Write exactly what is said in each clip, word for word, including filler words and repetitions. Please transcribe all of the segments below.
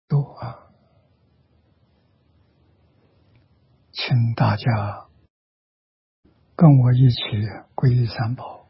多啊，请大家跟我一起皈依三宝。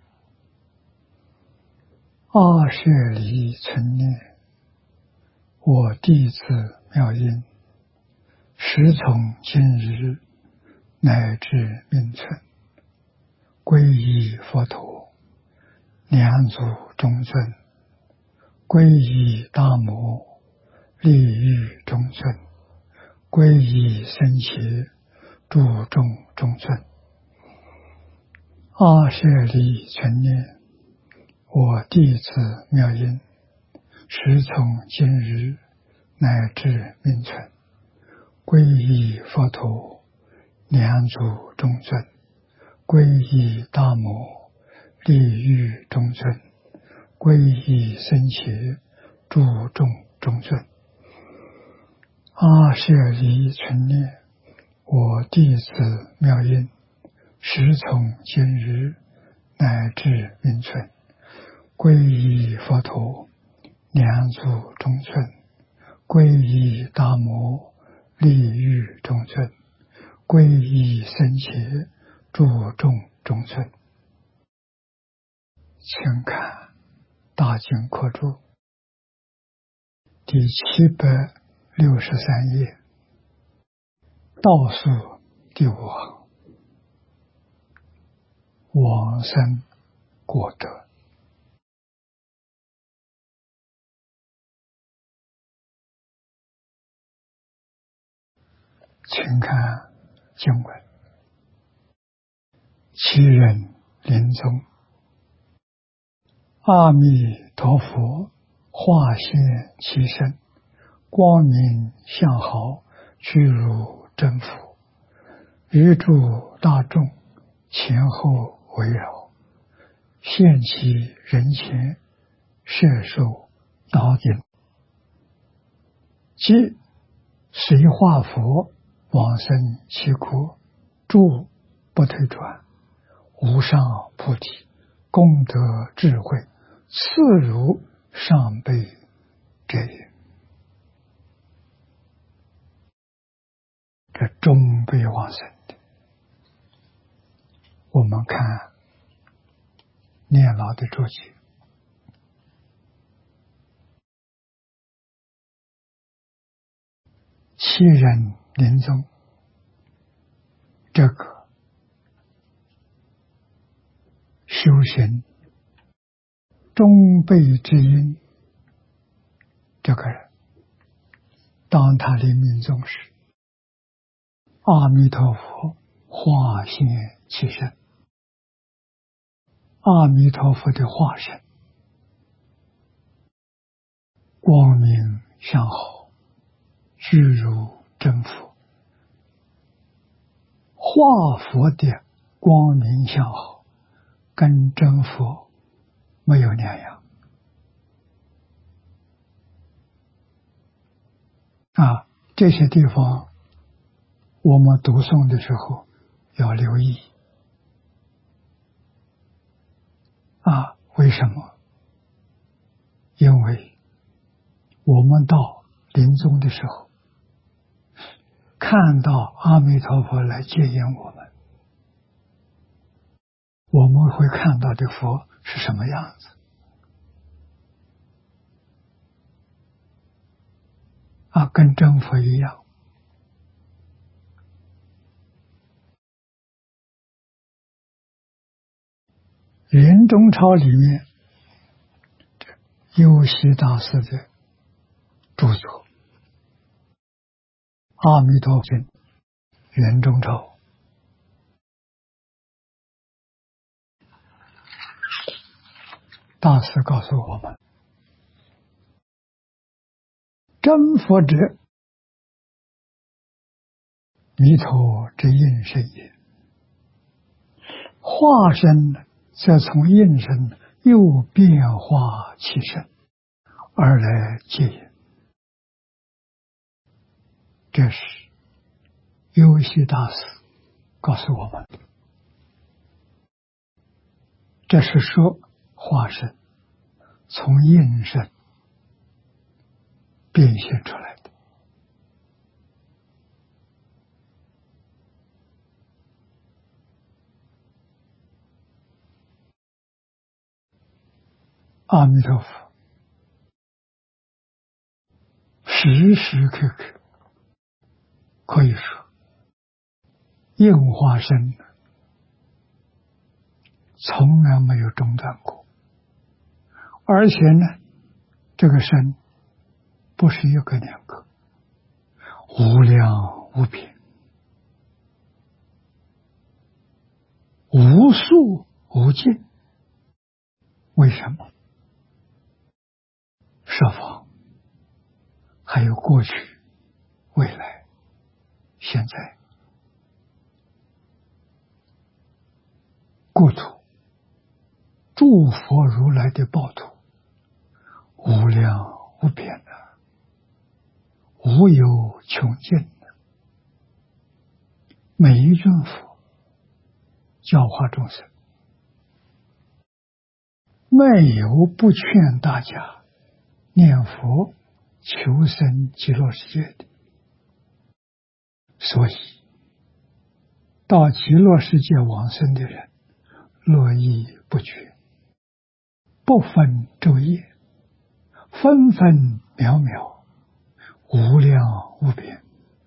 阿舍离存念，我弟子妙音，时从今日乃至命存，皈依佛陀，两足中尊，皈依大摩，利欲中尊，皈依僧伽，注重中尊。阿舍离存念，我弟子妙音，时从今日乃至命存，皈依佛陀，两足中尊，皈依大摩，利欲中尊，皈依僧伽，注重中尊。阿舍离存念，我弟子妙音，时从今日乃至命存，皈依佛陀，两足中尊，皈依大摩，利欲中尊，皈依僧伽，注重中尊。请看大经课注第七百六十三页，倒数第五行，往生果德。请看经文：其人临终，阿弥陀佛化现其身，光明相好，具如真佛，于诸大众前后围绕，现其人前，摄受刀顶，即随化佛往生其国，住不退转，无上菩提，功德智慧，次如上辈者也。这中辈往生的，我们看念老的注解，其人临终，这个修行中辈之因，这个人当他临命终时，阿弥陀佛化现其身，阿弥陀佛的化身，光明相好，具如真佛，化佛的光明相好跟真佛没有两样啊！这些地方我们读诵的时候要留意啊！为什么？因为我们到临终的时候，看到阿弥陀佛来接引我们，我们会看到的佛是什么样子啊？跟真佛一样。圆中钞里面优溪大师的著作《阿弥陀经》圆中钞，大师告诉我们，真佛者，弥陀之应身也，化身则从应身又变化其身而来接引。这是优溪大师告诉我们，这是说化身从应身变现出来的。 阿弥陀佛时时刻刻可以说应化身从来没有中断过，而且呢，这个身不是一个两个，无量无边，无数无尽。为什么？设法还有过去、未来、现在，故土诸佛如来的报土，无量无边的，无有穷尽的。每一尊佛教化众生，没有不劝大家念佛求生极乐世界的。所以到极乐世界往生的人络绎不绝，不分昼夜，分分秒秒，无量无边。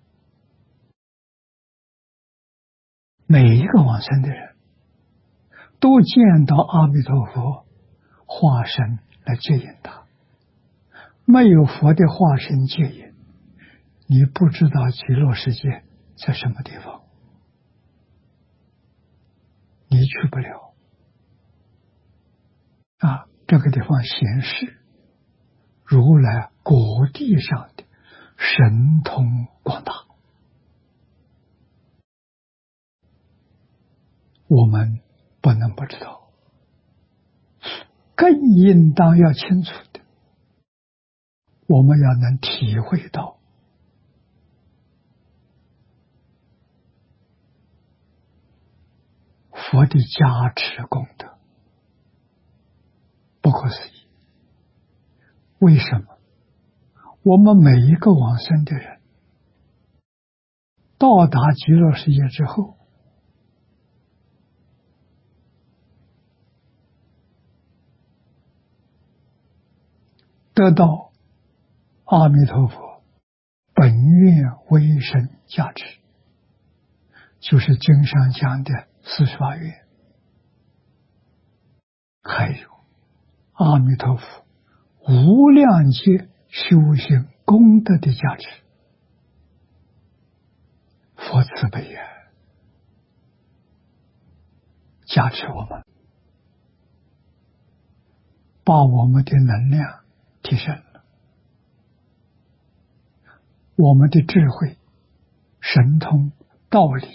每一个往生的人都见到阿弥陀佛化身来接引他，没有佛的化身接引，你不知道极乐世界在什么地方，你去不了啊！这个地方显示如来果地上的神通广大，我们不能不知道，更应当要清楚的，我们要能体会到佛的加持功德，不可思议。为什么我们每一个往生的人到达极乐世界之后，得到阿弥陀佛本愿威神加持，就是经上讲的四十八愿，还有阿弥陀佛无量劫修行功德的加持。佛慈悲呀，加持我们，把我们的能量提升了，我们的智慧、神通、道理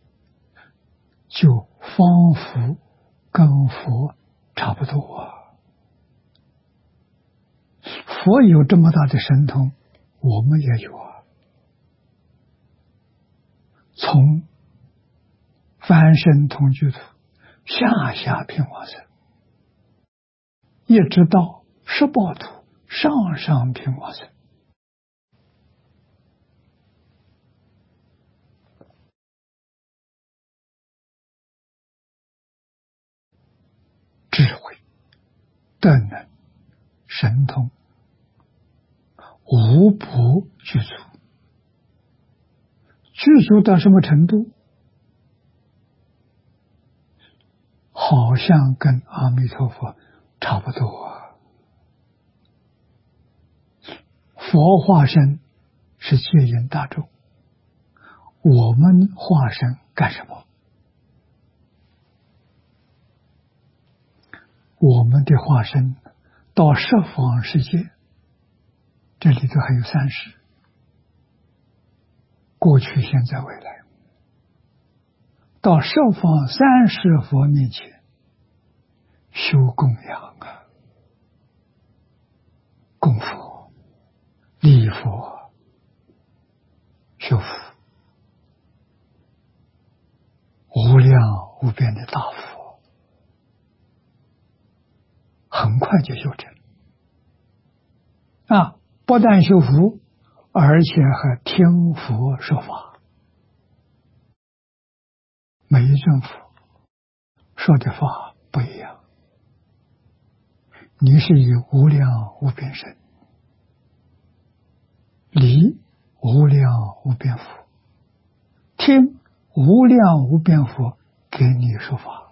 就仿佛跟佛差不多啊。佛有这么大的神通，我们也有啊。从翻身同居土下下品往生，一直到十报土上上品往生，智慧、德能、神通无不具足。具足到什么程度？好像跟阿弥陀佛差不多啊。佛化身是接引大众，我们化身干什么？我们的化身到十方世界，这里头还有三世，过去、现在、未来，到十方三世佛面前修供养啊，供佛、礼佛、修福，无量无边的大佛，很快就修成啊！不但修福，而且还听佛说法。每一尊佛说的法不一样， 你是以无量无边身，离无量无边佛，听无量无边佛给你说法，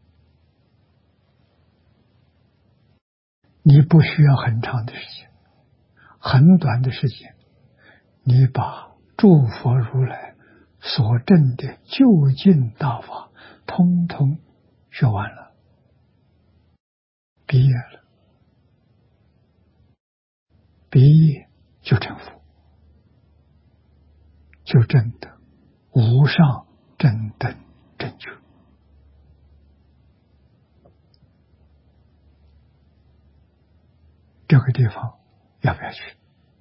你不需要很长的时间，很短的时间，你把诸佛如来所证的究竟大法通通学完了，毕业了，毕业就成佛，就证得无上正等正觉。这个地方要不要去？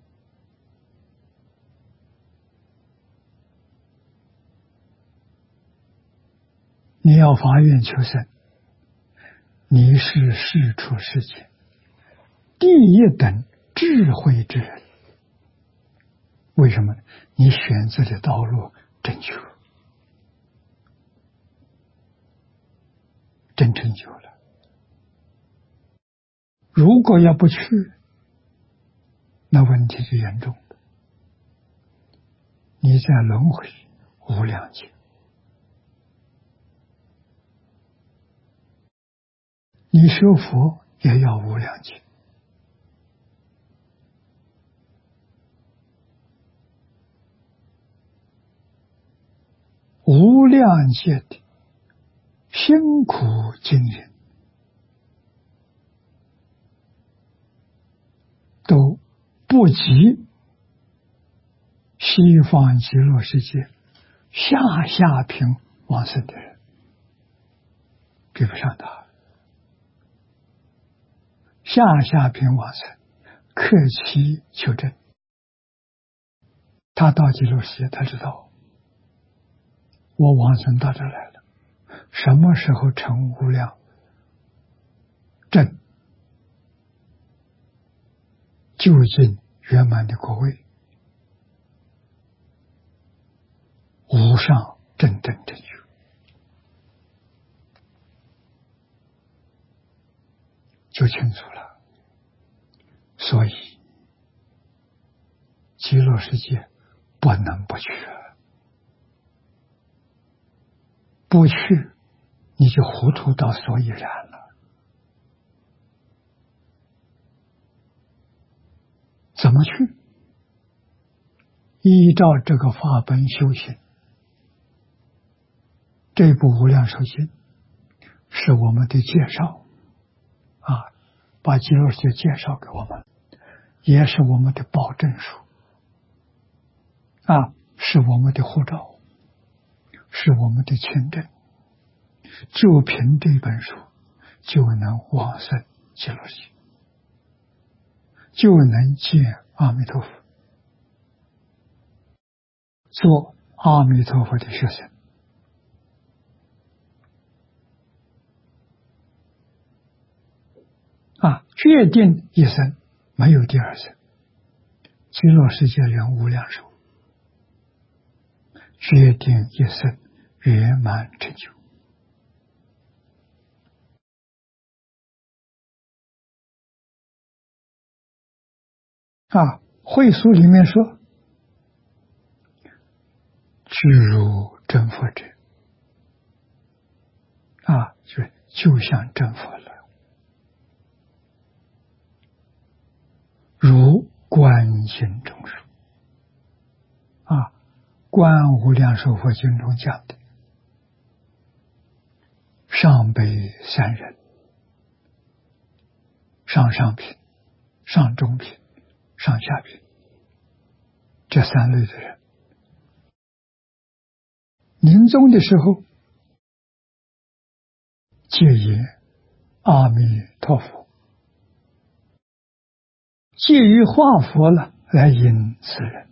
你要发愿求生，你是世出世间第一等智慧之人。为什么？你选择的道路正确，真成就了。如果要不去，那问题就严重了。你在轮回无量劫，你修佛也要无量劫。无量劫的辛苦经营，都不及西方极乐世界下下品往生的人，比不上他。下下品往生，克期求证，他到极乐世界，他知道我往生到这来了，什么时候成无量正究竟圆满的果位，无上正等正觉，就清楚了。所以极乐世界不能不去，不去你就糊涂到所以然了。怎么去？依照这个法本修行。这部无量寿经是我们的介绍啊，把极乐世界介绍给我们，也是我们的保证书啊，是我们的护照，是我们的签证。就凭这本书，就能往生极乐世界，就能见阿弥陀佛，做阿弥陀佛的学生。啊，决定一生，没有第二生。极乐世界人无量寿，决定一生圆满成就。啊，会书里面说，具如真佛者，啊，就就像真佛了。如观经中说，啊，观无量寿佛经中讲的，上辈三人，上上品、上中品、上下品，这三类的人，临终的时候，借言阿弥陀佛，借于化佛了来引此人，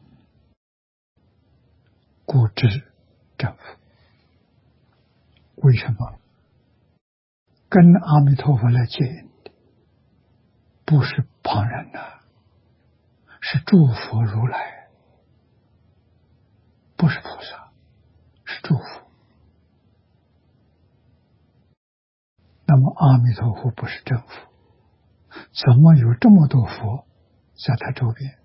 故知正佛。为什么？跟阿弥陀佛来接引的，不是旁人呐、啊，是诸佛如来，不是菩萨，是诸佛。那么阿弥陀佛不是真佛， 怎么有这么多佛在他周边？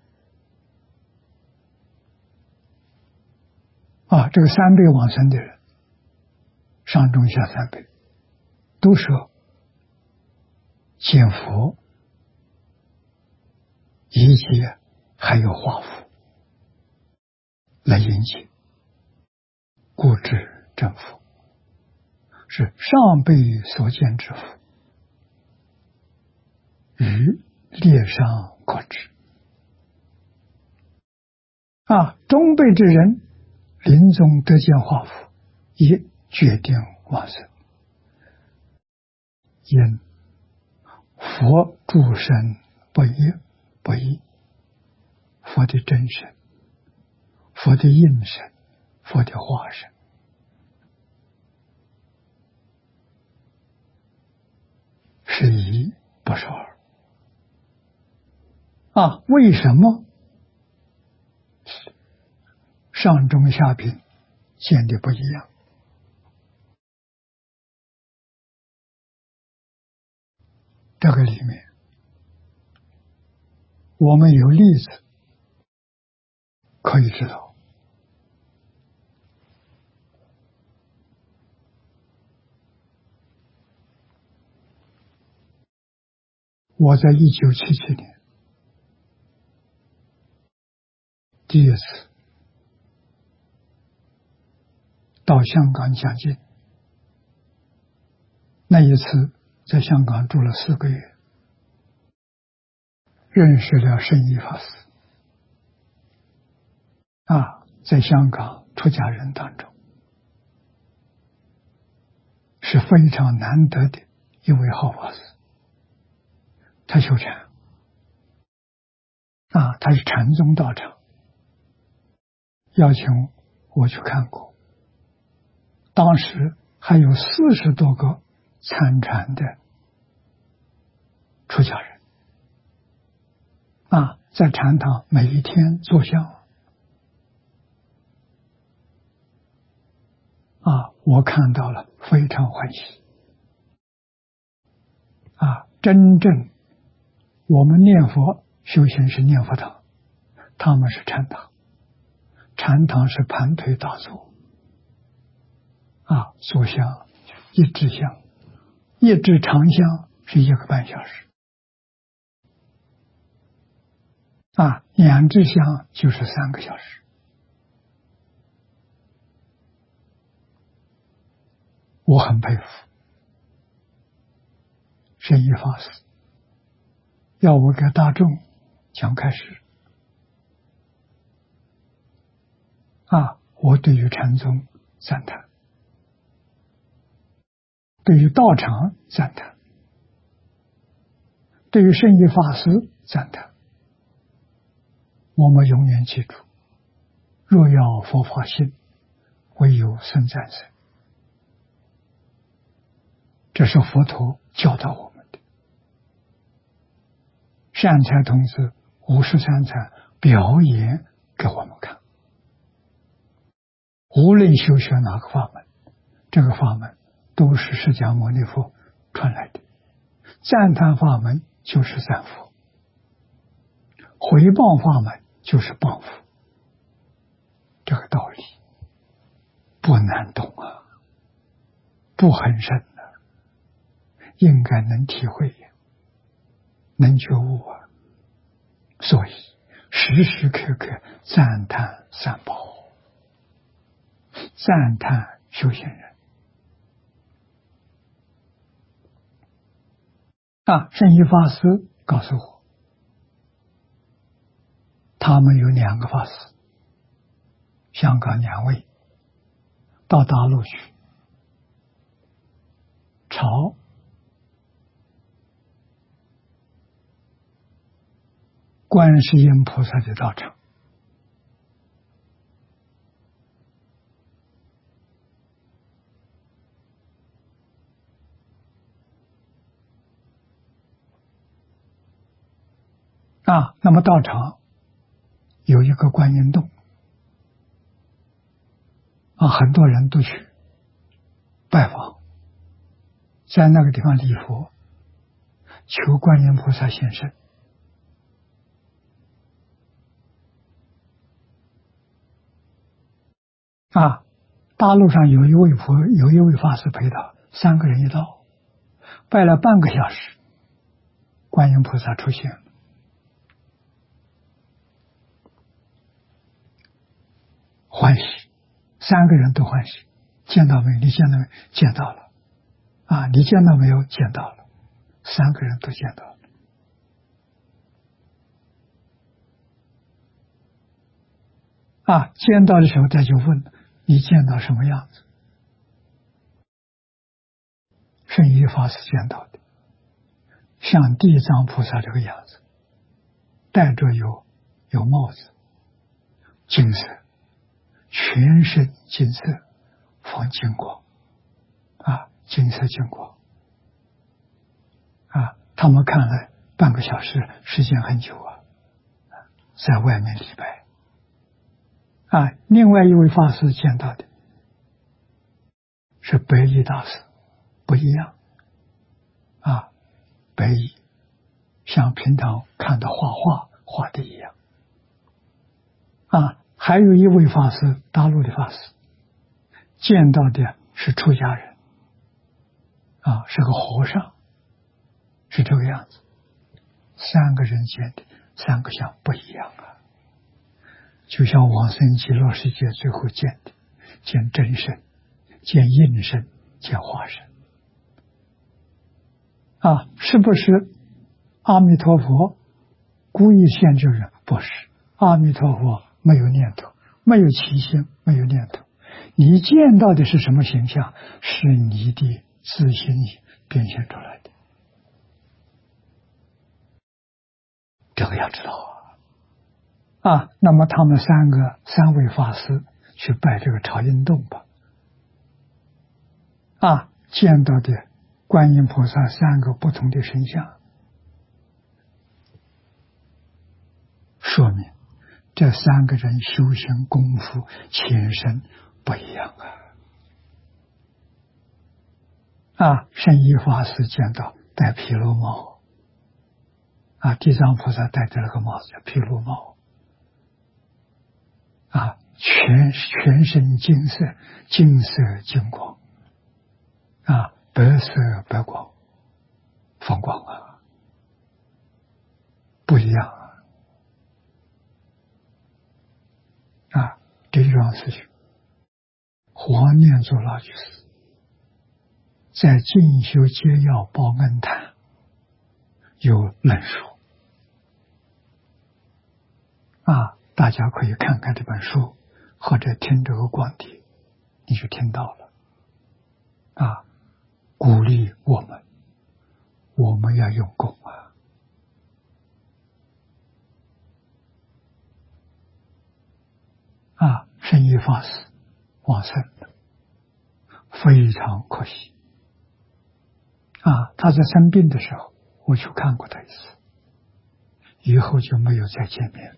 啊，这个三辈往生的人，上中下三辈，都说见佛以及还有化福来迎接，故知正佛是上辈所见之福，与列上可知。啊，中辈之人临终得见化福，也决定往生，因佛诸身不一不异，佛的真身、佛的应身、佛的化身，是一不是二。啊，为什么上中下品见的不一样？这个里面我们有例子可以知道。我在一九七七年第一次到香港讲经，那一次在香港住了四个月，认识了圣依法师。啊，在香港出家人当中是非常难得的一位好法师。他修禅，啊，他是禅宗道场，邀请我去看过。当时还有四十多个参禅的出家人，啊，在禅堂每一天坐香，啊，我看到了，非常欢喜。啊，真正我们念佛修行是念佛堂，他们是禅堂，禅堂是盘腿打坐，啊，坐香一支香，一支长香是一个半小时，啊，两支香就是三个小时。我很佩服圣依法师，要我给大众讲开始，啊，我对于禅宗赞叹，对于道场赞叹，对于圣依法师赞叹。我们永远记住，若要佛法兴，唯有僧赞僧。这是佛陀教导我们的。善财童子五十三参表演给我们看，无论修学哪个法门，这个法门都是释迦牟尼佛传来的。赞叹法门就是赞佛，回报法门就是报佛，这个道理不难懂啊，不很深啊，应该能体会，能觉悟啊。所以时时刻刻赞叹三宝，赞叹修行人。啊，圣依法师告诉我，他们有两个法师，香港两位到大陆去朝观世音菩萨的道场，啊，那么道场有一个观音洞，啊，很多人都去拜访，在那个地方礼佛， 求观音菩萨现身。啊，大路上有一位佛，有一位法师陪他，三个人一道，拜了半个小时，观音菩萨出现了。欢喜，三个人都欢喜。见到没？你见到没？见到了。啊，你见到没有？见到了。三个人都见到了。啊，见到的时候他就问你见到什么样子？圣依法师见到的，像地藏菩萨这个样子，戴着有有帽子，金色，全身金色，放金光，啊，金色金光，啊，他们看了半个小时，时间很久啊，在外面礼拜。啊，另外一位法师见到的是白衣大师，不一样。啊，白衣像平常看到画画画的一样。啊，还有一位法师，大陆的法师，见到的是出家人，啊，是个和尚，是这个样子。三个人见的三个相不一样啊，就像往生极乐世界最后见的，见真身，见应身，见化身。啊，是不是阿弥陀佛故意现这人？不是，阿弥陀佛没有念头，没有起心，没有念头。你见到的是什么形象？是你的自心变现出来的，这个要知道啊。啊，那么他们三个三位法师去拜这个朝阴洞吧。啊，见到的观音菩萨三个不同的身相，说明这三个人修行功夫前身不一样啊！啊，圣依法师见到戴毗卢帽，啊，地藏菩萨戴的那个帽子叫毗卢帽，啊，全全身金色，金色金光，啊，白色白光，放光啊，不一样啊！啊，这一桩事情，黄念祖老居士在《进修戒要报恩坛》有论述啊，大家可以看看这本书，或者听这个光碟，你就听到了啊，鼓励我们，我们要用功啊！啊，圣依法师往生了，非常可惜啊！他在生病的时候，我去看过他一次，以后就没有再见面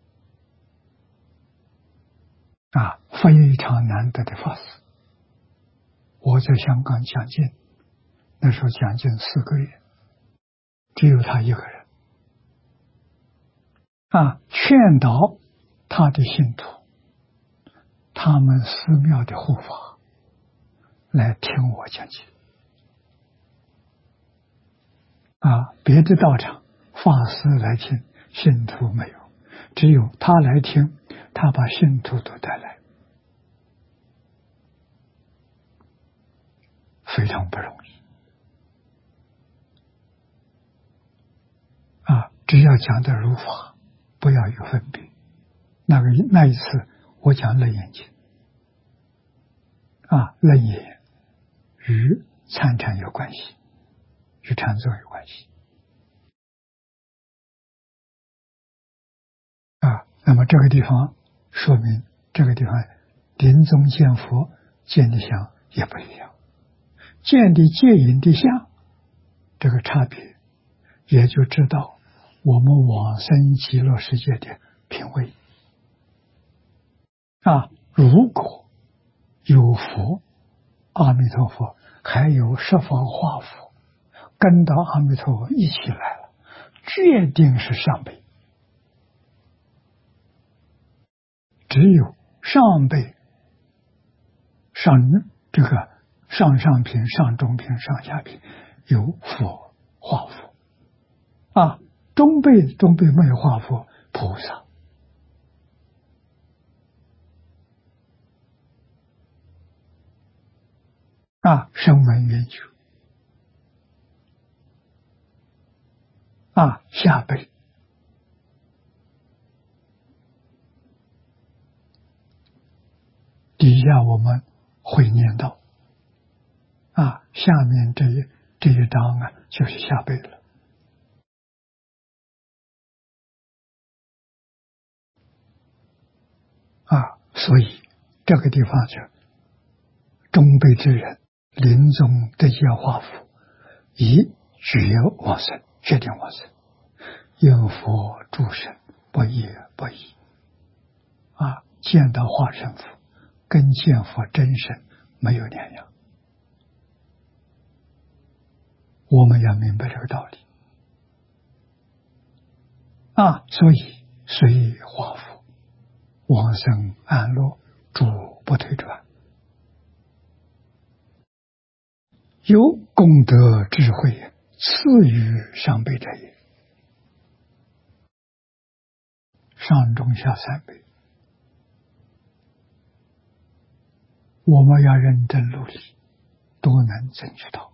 啊！非常难得的法师。我在香港讲经，那时候讲经四个月，只有他一个人啊，劝导他的信徒，他们寺庙的护法来听我讲经啊，别的道场法师来听，信徒没有，只有他来听，他把信徒都带来，非常不容易啊！只要讲的如法，不要有分别。那个那一次我讲楞严经啊，楞严与参禅有关系，与禅宗有关系啊。那么这个地方说明，这个地方临终见佛见的相也不一样，见的戒引的相，这个差别也就知道我们往生极乐世界的品位啊。如果有佛，阿弥陀佛，还有十方化佛跟到阿弥陀佛一起来了，决定是上辈。只有上辈、上这个上上品、上中品、上下品有佛化佛啊，中辈中辈没有化佛，菩萨啊，声闻缘觉啊，下辈底下我们会念到啊，下面这一这一章啊，就是下辈了啊，所以这个地方是中辈之人临终得见化福，以觉往生，决定往生，应佛诸神，不也不已啊，见到化身佛跟见佛真身没有两样，我们要明白这个道理啊，所以随化佛往生安乐，诸不退转，有功德智慧赐予上辈者也，上中下三辈，我们要认真努力，都能争取到。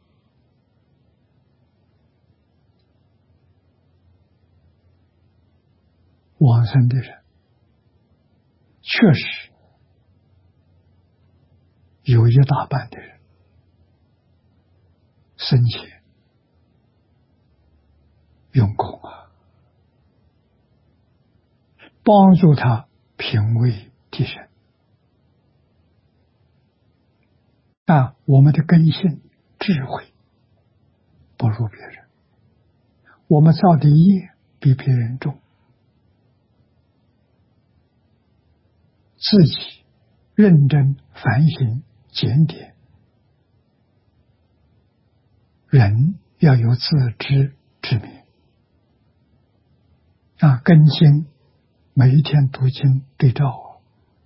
往生的人确实有一大半的人生前用功啊，帮助他品位提升啊，我们的根性智慧不如别人，我们造的业比别人重，自己认真反省检点，人要有自知之明啊，根性每一天读经对照，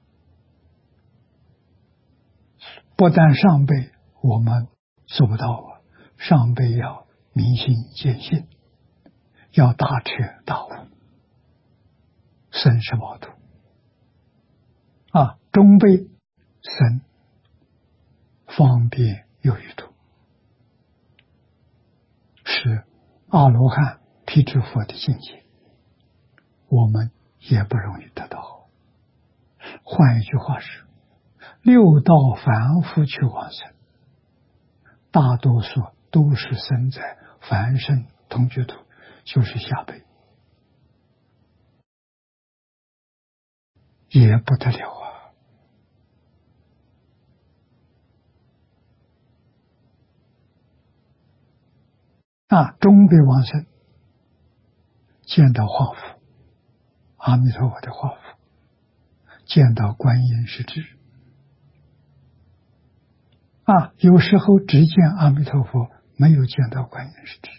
不但上辈我们做不到啊，上辈要明心见性，要大彻大悟，生死矛盾啊，中辈生方便有余度，是阿罗汉辟支佛的境界，我们也不容易得到。换一句话说，六道凡夫去往生，大多数都是生在凡圣同居土，就是下辈，也不得了啊！啊，中辈往生，见到化福，阿弥陀佛的化福，见到观音是智啊，有时候只见阿弥陀佛，没有见到观音是智，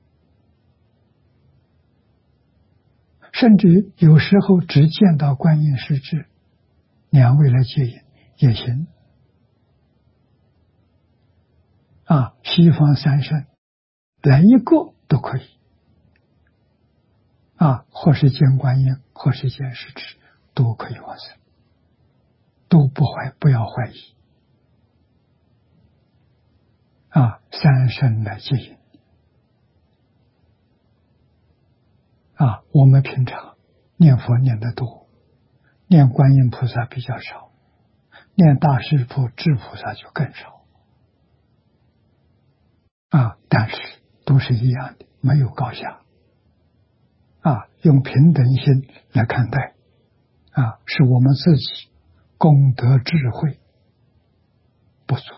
甚至有时候只见到观音是智，两位来接引也行啊，西方三圣来一个都可以啊，或是见观音，或是见是智，都可以往生，都不怀不要怀疑啊，三圣来接引啊，我们平常念佛念得多，念观音菩萨比较少，念大势至智菩萨就更少啊，但是都是一样的，没有高下啊，用平等心来看待啊，是我们自己功德智慧不足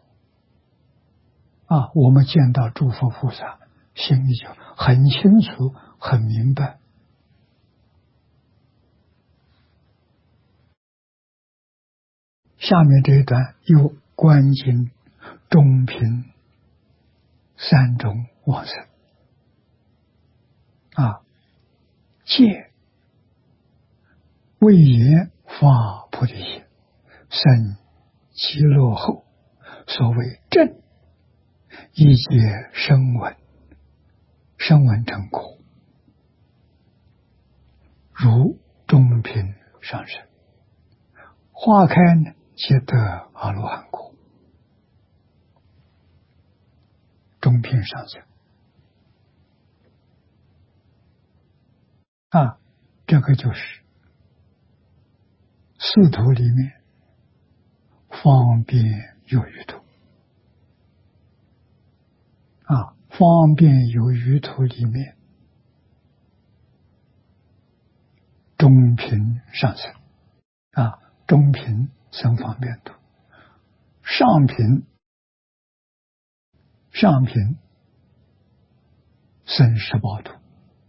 啊，我们见到诸佛菩萨，心里就很清楚、很明白。下面这一段有观经、中品、三中往生啊，戒为言发菩提心，生极乐后，所谓正，一切声闻，声闻成果，如中品上生，花开呢，皆得阿罗汉果。中品上生啊，这个就是四图里面方便有余图啊，方便有余图里面中品上生啊，中品生方便图，上品上品生十报图，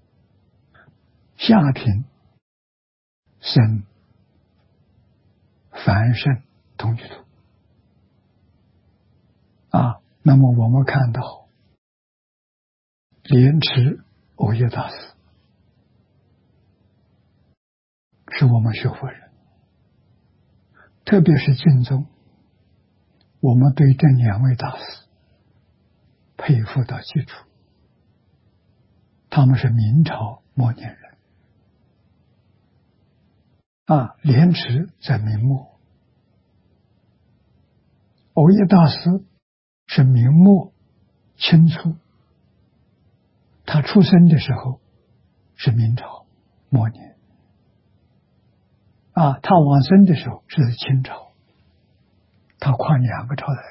下品生凡圣同居图啊。那么我们看到莲池藕益大师是我们学佛人，特别是净宗，我们对这两位大师佩服到极处。他们是明朝末年人啊，莲池在明末，藕益大师是明末清初，他出生的时候是明朝末年啊，他往生的时候是在清朝，他跨两个朝代。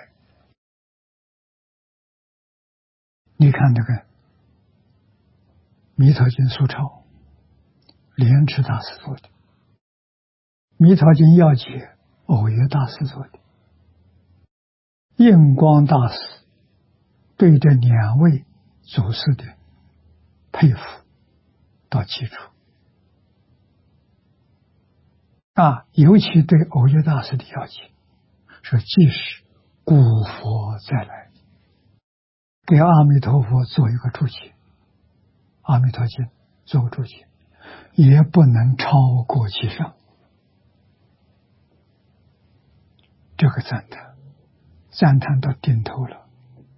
你看这个《弥陀经》疏钞，莲池大师做的；《弥陀经要解》，藕益大师做的。印光大师对这两位祖师的佩服到极处啊，尤其对藕益大师的要解，说即使古佛再来，给阿弥陀佛做一个注解，阿弥陀经做个注解，也不能超过其上。这个赞叹赞叹到顶头了。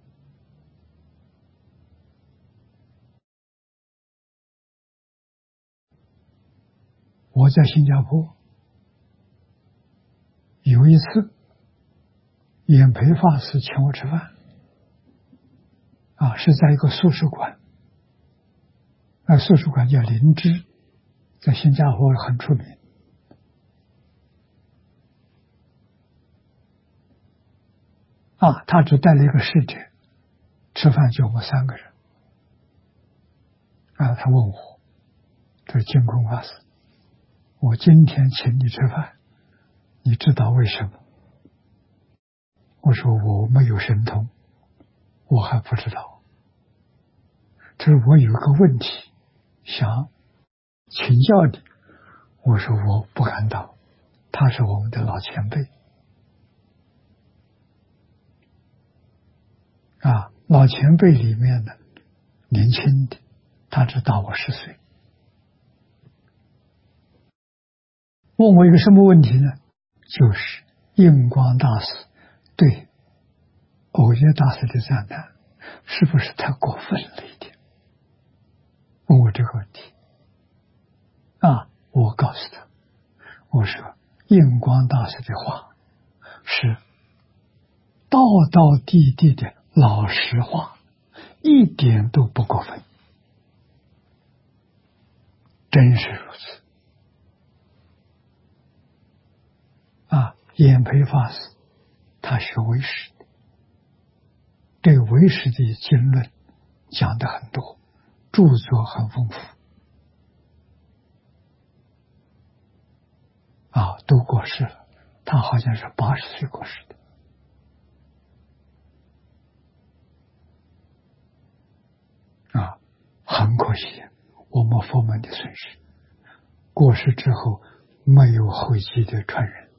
我在新加坡有一次，演培法师请我吃饭啊，是在一个素食馆，那素食馆叫灵芝，在新加坡很出名。啊，他只带了一个侍者，吃饭就我们三个人。啊，他问我，这是净空法师，我今天请你吃饭，你知道为什么？我说我没有神通，我还不知道。这是我有个问题想请教你。我说我不敢当，他是我们的老前辈。啊，老前辈里面的年轻的，他只大我十岁。问我一个什么问题呢？就是印光大师对藕益大师的赞叹是不是太过分了一点？问我这个问题啊，我告诉他，我说印光大师的话是道道地地的老实话，一点都不过分，真是如此啊！演培法师他学唯识的，对唯识的经论讲的很多，著作很丰富啊，都过世了。他好像是八十岁过世的啊，很可惜，我们佛门的损失。过世之后没有后继的传人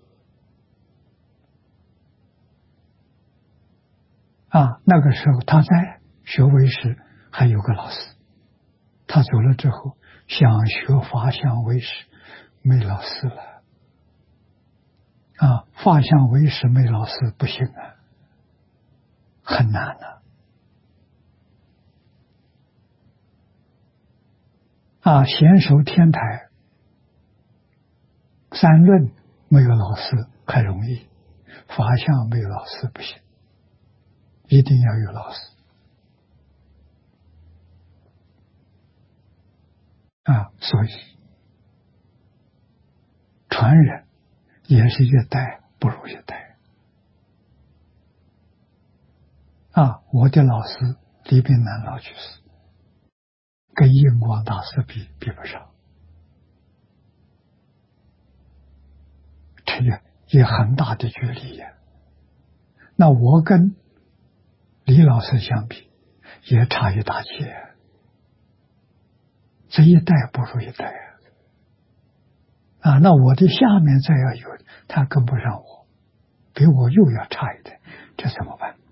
啊，那个时候他在学唯识， 还有个老师，他走了之后，想学法相唯识，没老师了。啊，法相唯识没老师不行啊，很难的。啊，贤守天台，三论没有老师还容易，法相没有老师不行，一定要有老师。啊，所以传人也是越代不如越代。啊，我的老师李炳南老居士跟印光大师比比不上，这个也很大的距离呀。那我跟李老师相比，也差一大截。这一代不如一代啊！啊，那我的下面再要有，他跟不上我，比我又要差一代，这怎么办？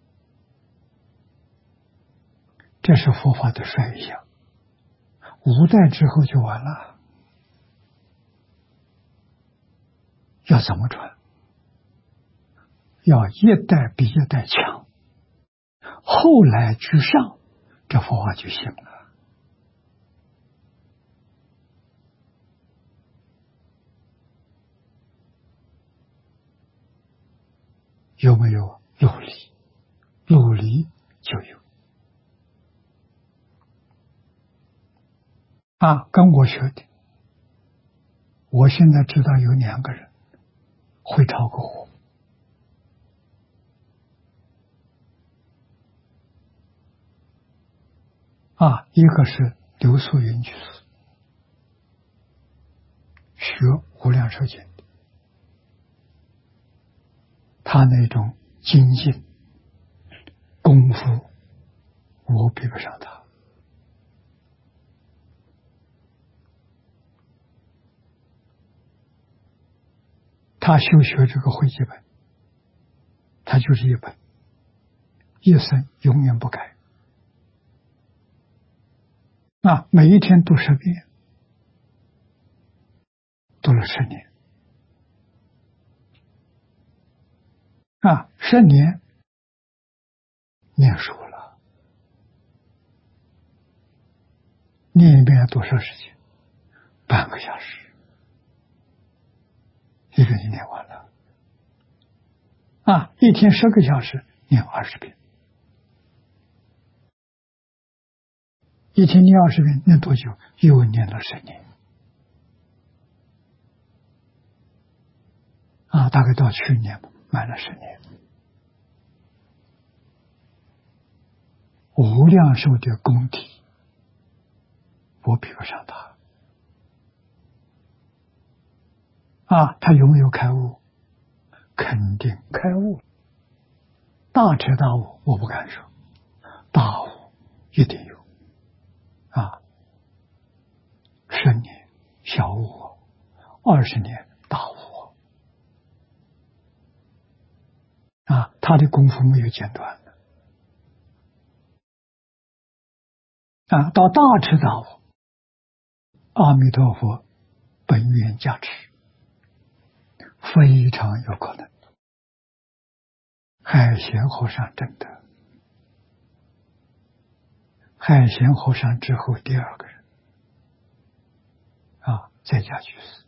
这是佛法的衰相，五代之后就完了。要怎么传？要一代比一代强，后来居上，这佛法就行了。有没有努力？努力就有。啊，跟我学的，我现在知道有两个人会超过我。啊，一个是刘素云居士，学无量寿经的，他那种精进功夫，我比不上他。他修学这个会集本，他就是一本，一生永远不改。啊，每一天读十遍，读了十年。啊，十年念熟了，念一遍要多少时间？半个小时，一个就念完了。啊，一天十个小时，念二十遍。一天念二十遍，念多久？又念了十年。啊，大概到去年满了十年。无量寿的功底，我比不上他。啊，他有没有开悟？肯定开悟。大彻大悟，我不敢说，大悟一定有。啊，十年小悟，二十年大悟。啊，他的功夫没有间断的。啊，到大彻大悟，阿弥陀佛本愿加持，非常有可能。海贤和尚证得，海贤和尚之后第二个人，啊，在家居士。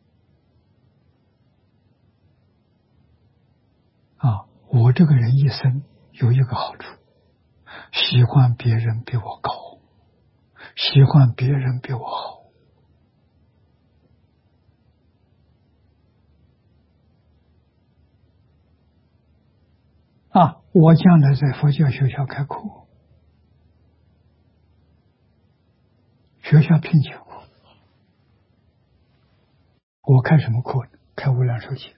啊，我这个人一生有一个好处，喜欢别人比我高，喜欢别人比我好。啊，我将来在佛教学校开课，学校聘请我，我开什么课呢？开无量寿经。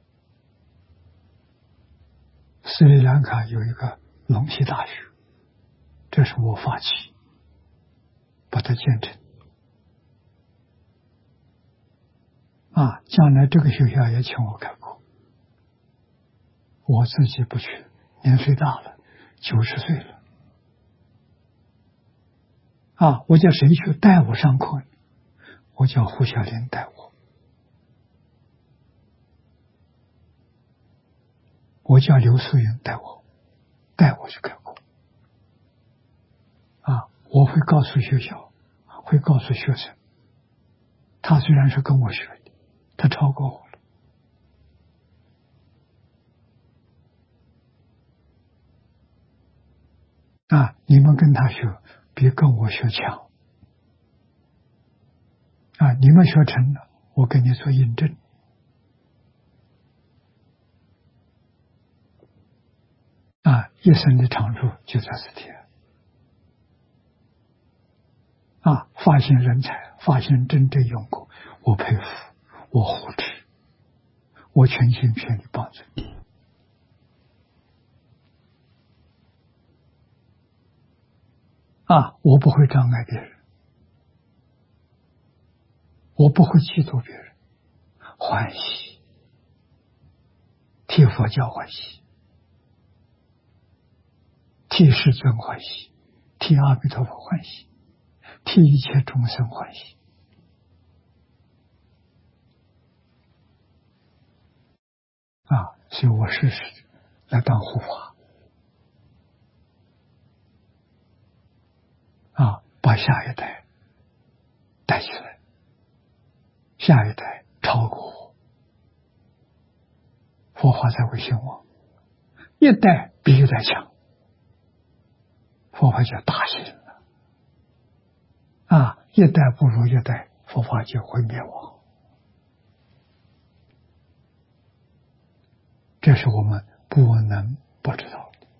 斯里兰卡有一个龙溪大学，这是我发起，把它建成。啊，将来这个学校也请我开课，我自己不去，年岁大了，九十岁了。 啊，我叫谁去带我上课？我叫胡小林带我，我叫刘素云带我，带我去开课。啊，我会告诉学校，会告诉学生，他虽然是跟我学的，他超过我了。啊，你们跟他学比跟我学强。啊，你们学成了，我给你做印证。啊，一生的长处就在此地。啊，发现人才，发现真正用功，我佩服，我护持，我全心全力帮助你。啊，我不会障碍别人，我不会嫉妒别人，欢喜，替佛教欢喜，替世尊欢喜，替阿弥陀佛欢喜，替一切众生欢喜。啊，所以我时时来当护法。啊，把下一代带起来，下一代超过我，佛法才会兴旺，一代比一代强，佛法就大兴了。啊，一代不如一代，佛法就会灭亡。这是我们不能不知道的，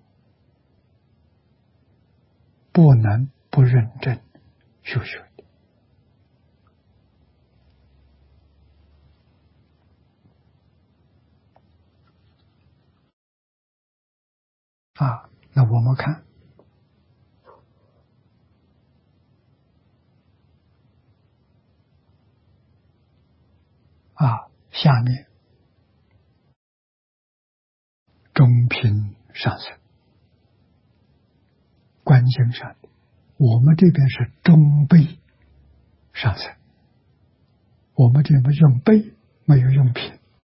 不能不认真修学的。啊，那我们看啊，下面中品上乘，观经上的，我们这边是中辈上乘，我们这边用辈，没有用品，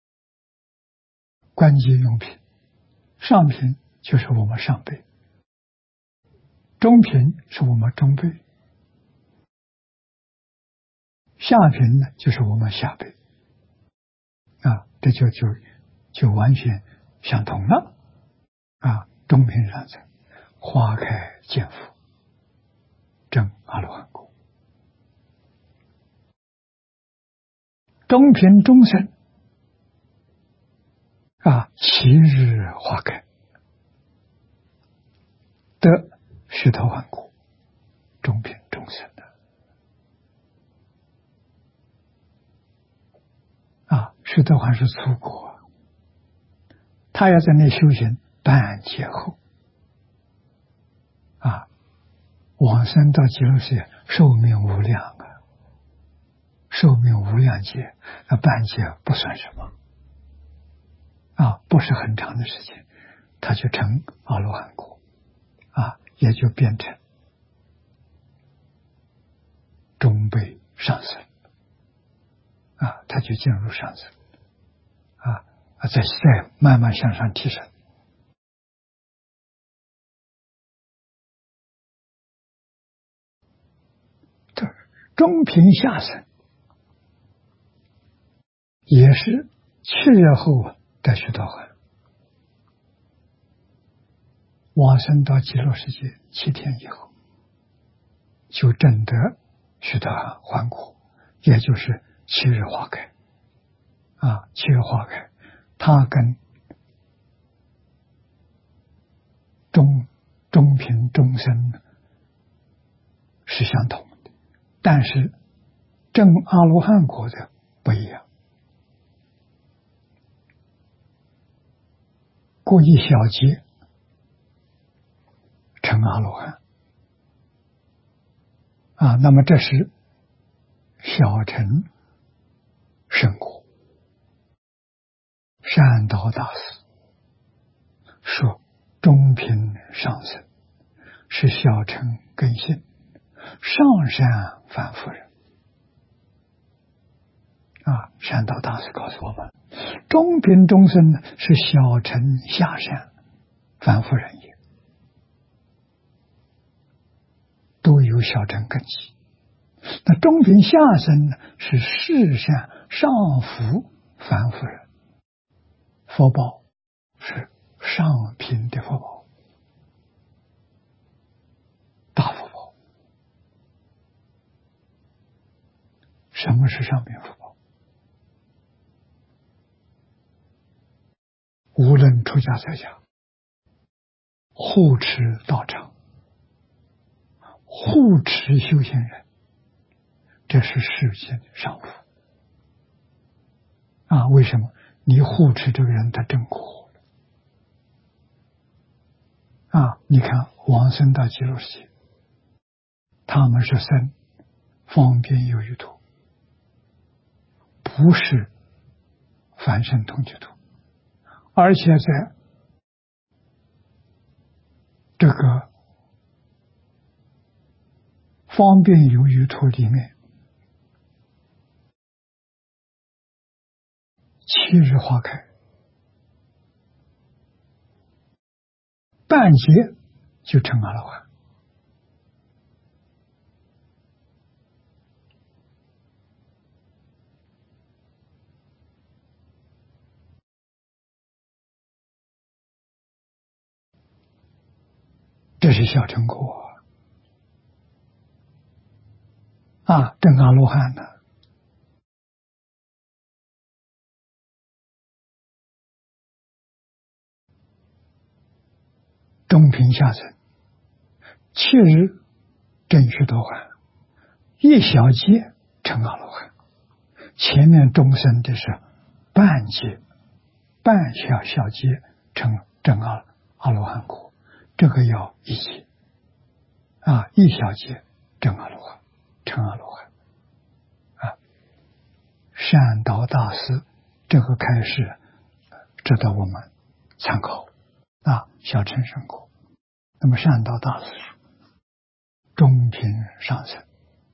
观经用品，上品就是我们上辈，中品是我们中辈，下品呢就是我们下辈。啊，这就就就完全相同了。啊，中品上乘，花开见佛，证阿罗汉果。中品中生，啊，七日花开，得须陀洹果，中品中生的。啊，须陀洹是粗果，他要在那修行半劫后，啊，往生到极乐世界，寿命无量啊，寿命无量劫，那半劫不算什么，啊，不是很长的时间，他就成阿罗汉果，啊，也就变成中辈上生，啊，他就进入上生，啊，再再慢慢向上提升。中品下生也是七日后得须陀洹，往生到极乐世界七天以后，就证得须陀洹果，也就是七日花开。啊，七日花开，它跟中中品中生是相同的，但是证阿罗汉果的不一样。过一小劫成阿罗汉，啊，那么这是小乘圣果。善导大师说，中品上乘是小乘根性， 上善凡夫人。啊，善导大师告诉我们，中品众生呢是小乘下善凡夫人也，都有小乘根基。那中品下生呢是世善上福凡夫人，福报是上品的福报，大福报。什么是上品福报？无论出家在家，护持道场，护持修行人，这是世间的上福啊！为什么？你护持这个人，他真苦了啊！你看往生到极乐世界，他们是僧，方便有余土，不是凡圣同居土，而且在这个方便有余土里面，七日花开，半截就成阿罗汉。这是小成果啊！证阿罗汉呢，中品下生，七日正须多汉，一小劫成阿罗汉。前面终生的是半劫，半小小劫成正阿阿罗汉果，这个要一劫啊，一小劫正阿罗汉，成阿罗汉啊。善导大师这个开示值得我们参考啊，小乘圣果。那么善导大师中品上生，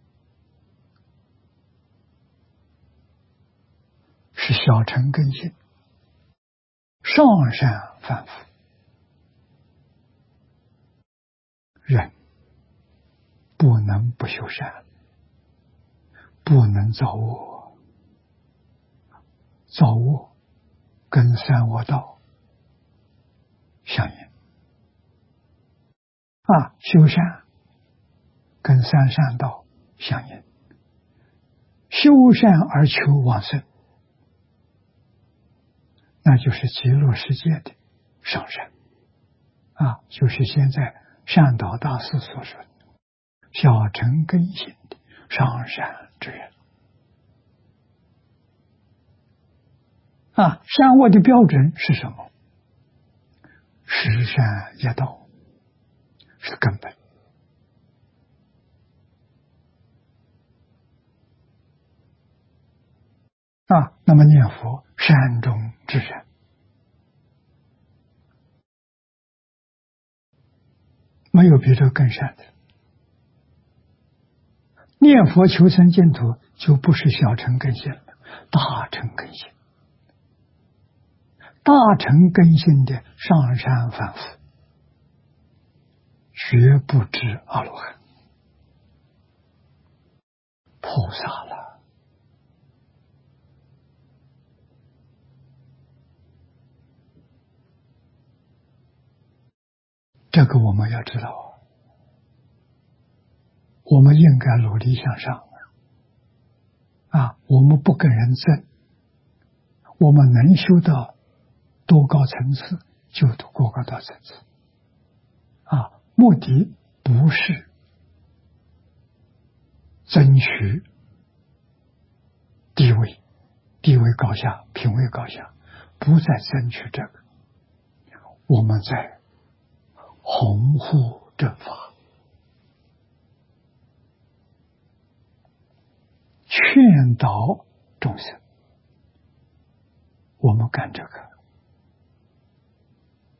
是小乘根性，上善凡夫，人不能不修善，不能造恶，造恶跟三恶道相应啊，修善跟三善道相应，修善而求往生，那就是极乐世界的上善啊，就是现在善导大师所说的小乘根性的上善之人啊。善恶的标准是什么？十善业道是根本啊。那么念佛善终之人，没有比这更善的。念佛求生净土就不是小乘根性了，大乘根性。大乘根性的上善凡夫，绝不知阿罗汉，菩萨了。这个我们要知道，我们应该努力向上啊！我们不跟人争，我们能修到多高层次就多高到层次啊！目的不是争取地位，地位高下，品位高下，不再争取这个，我们在弘护正法，劝导众生，我们干这个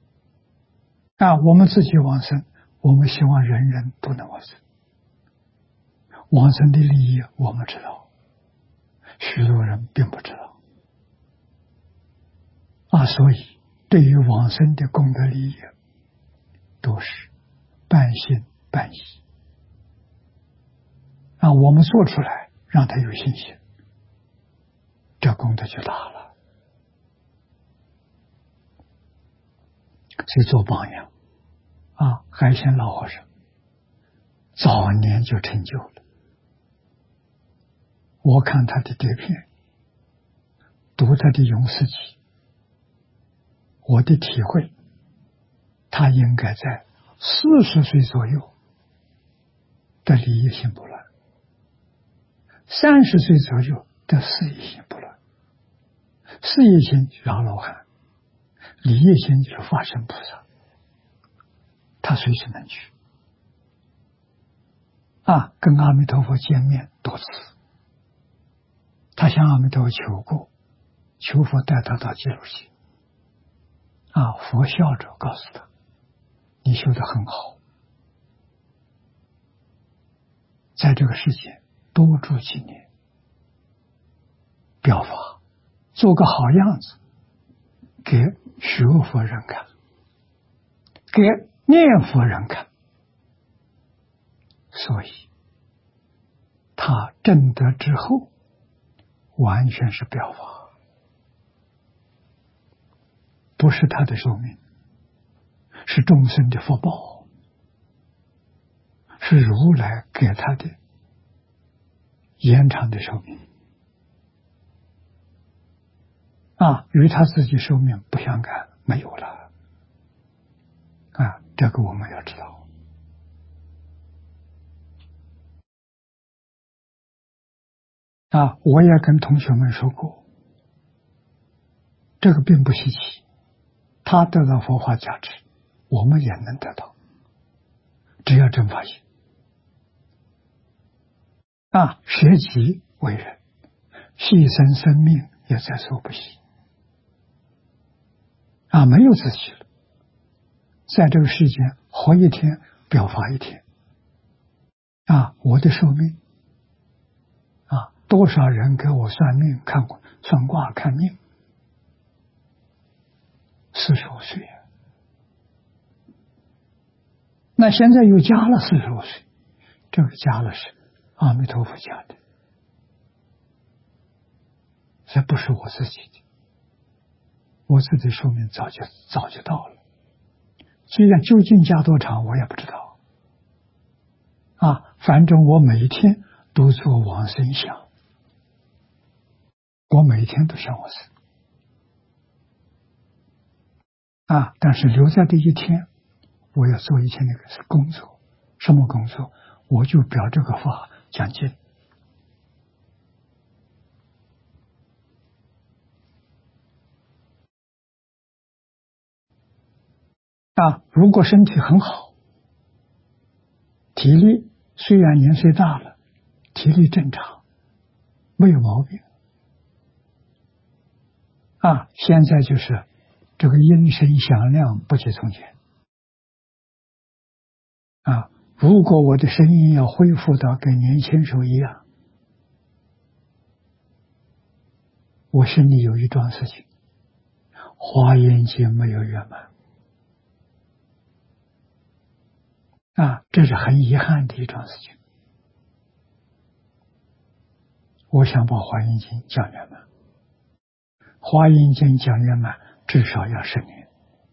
啊，我们自己往生，我们希望人人都能往生往生的利益我们知道，许多人并不知道啊，所以对于往生的功德利益，都是半信半疑啊。我们做出来，让他有信心，这功德就大了。所以做榜样啊，海鲜老和尚早年就成就了。我看他的碟片，读他的《永世记》，我的体会，他应该在四十岁左右的理业心不乱，三十岁左右的事业心不乱。事业心就是阿罗汉，理业心就是法身菩萨，他随时能去啊，跟阿弥陀佛见面多次。他向阿弥陀佛求过，求佛带他到极乐世界啊，佛笑着告诉他，你修得很好，在这个世界多住几年，表法，做个好样子给学佛人看，给念佛人看。所以他证得之后完全是表法，不是他的寿命，是众生的福报，是如来给他的延长的寿命啊，与他自己寿命不相干，没有了啊，这个我们要知道啊。我也跟同学们说过，这个并不稀奇，他得到佛法加持，我们也能得到，只要真发心啊，学己为人，牺牲生命也在所不惜啊，没有自己了，在这个世间活一天表法一天啊，我的寿命啊，多少人给我算命看过，算卦看命，四十五岁啊，那现在又加了四十五岁，这个加了是阿弥陀佛加的，这不是我自己的，我自己寿命早就早就到了，虽然究竟加多长我也不知道啊，反正我每一天都做往生想，我每一天都想往生啊，但是留在这一天，我要做一天那个工作，什么工作？我就表这个法讲经啊。如果身体很好，体力虽然年岁大了，体力正常，没有毛病啊。现在就是这个音声响亮不及从前啊。如果我的声音要恢复到跟年轻时候一样，我心里有一桩事情，华严经没有圆满啊，这是很遗憾的一桩事情。我想把华严经讲圆满，华严经讲圆满至少要十年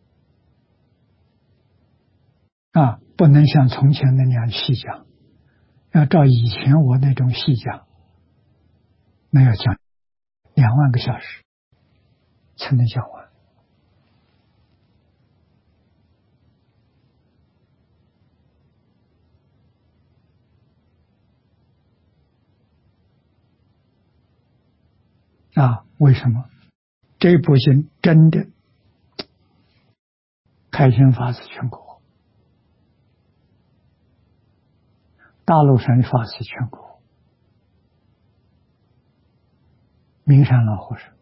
啊，不能像从前那样细讲，要照以前我那种细讲，那要讲两万个小时才能讲完啊。为什么？这部经真的开心法师全国，大陆上的法师全国，明山老和尚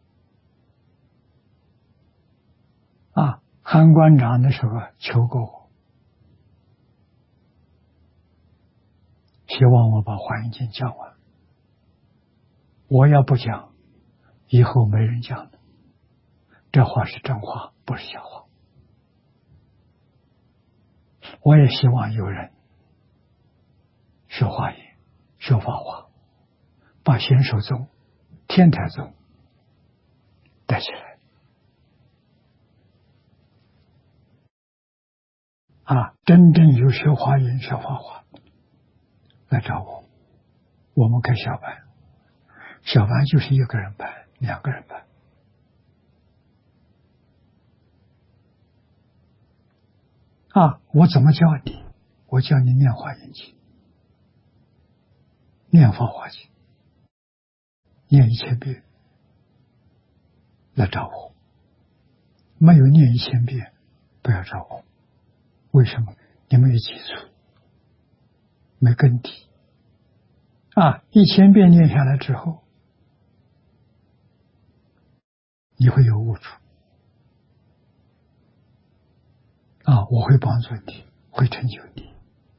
啊，韩馆长的时候求过我， 希望我把《华严经》讲完。我要不讲，以后没人讲了。这话是真话，不是假话。我也希望有人学华严、学法华，把显首宗、天台宗带起来。啊，真正有学华严、学法华来找我，我们开小班，小班就是一个人班、两个人班。啊，我怎么教你？我教你念华严经，念法华经，念一千遍，来找我。没有念一千遍，不要找我。为什么？你没有基础，没根底。啊，一千遍念下来之后，你会有悟处。啊，我会帮助你，会成就你。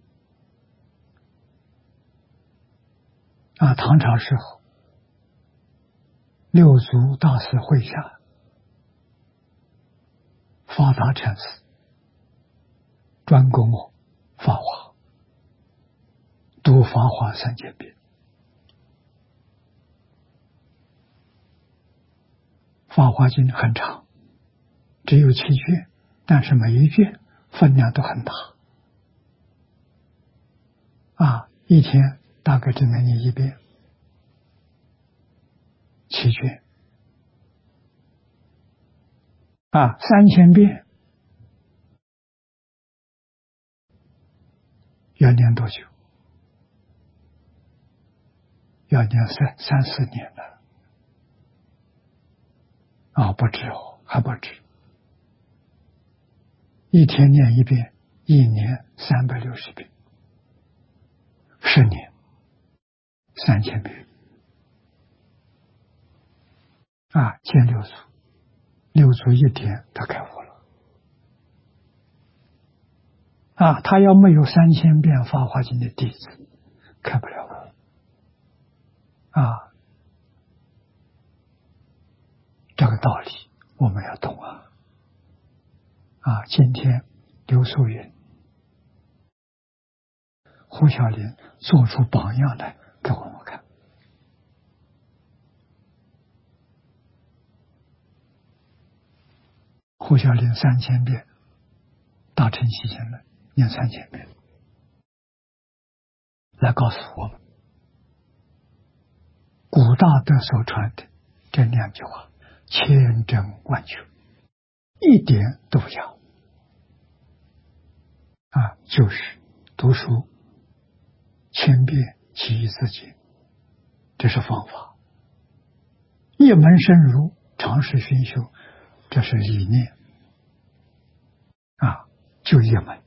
啊，唐朝时候，六祖大师会下，发大禅师专攻法华，读法华三千遍。法华经很长，只有七卷，但是每一卷分量都很大。啊，一天大概只能念一遍，七卷。啊，三千遍要念多久？要念三三四年了。啊，不止哦，还不止。一天念一遍，一年三百六十遍，十年三千遍。啊，见六祖，六祖一天他开悟了。啊，他要没有三千遍《法华经》的弟子，开不了悟。啊，这个道理我们要懂啊！啊，今天刘素云、胡小林做出榜样来给我们看。胡小林三千遍，大乘西经论念三千遍，来告诉我们，古大德所传的这两句话，千真万确，一点都不假。啊，就是读书千遍其义自见，这是方法；一门深入，长时熏修，这是理念。啊，就一门，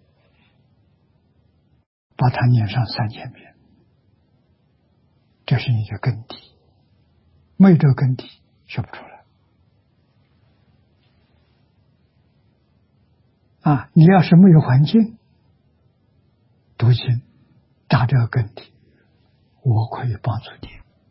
把它念上三千遍，这是你的根底。没这根底，学不出来。啊，你要是没有环境，读经扎这个根底，我可以帮助你。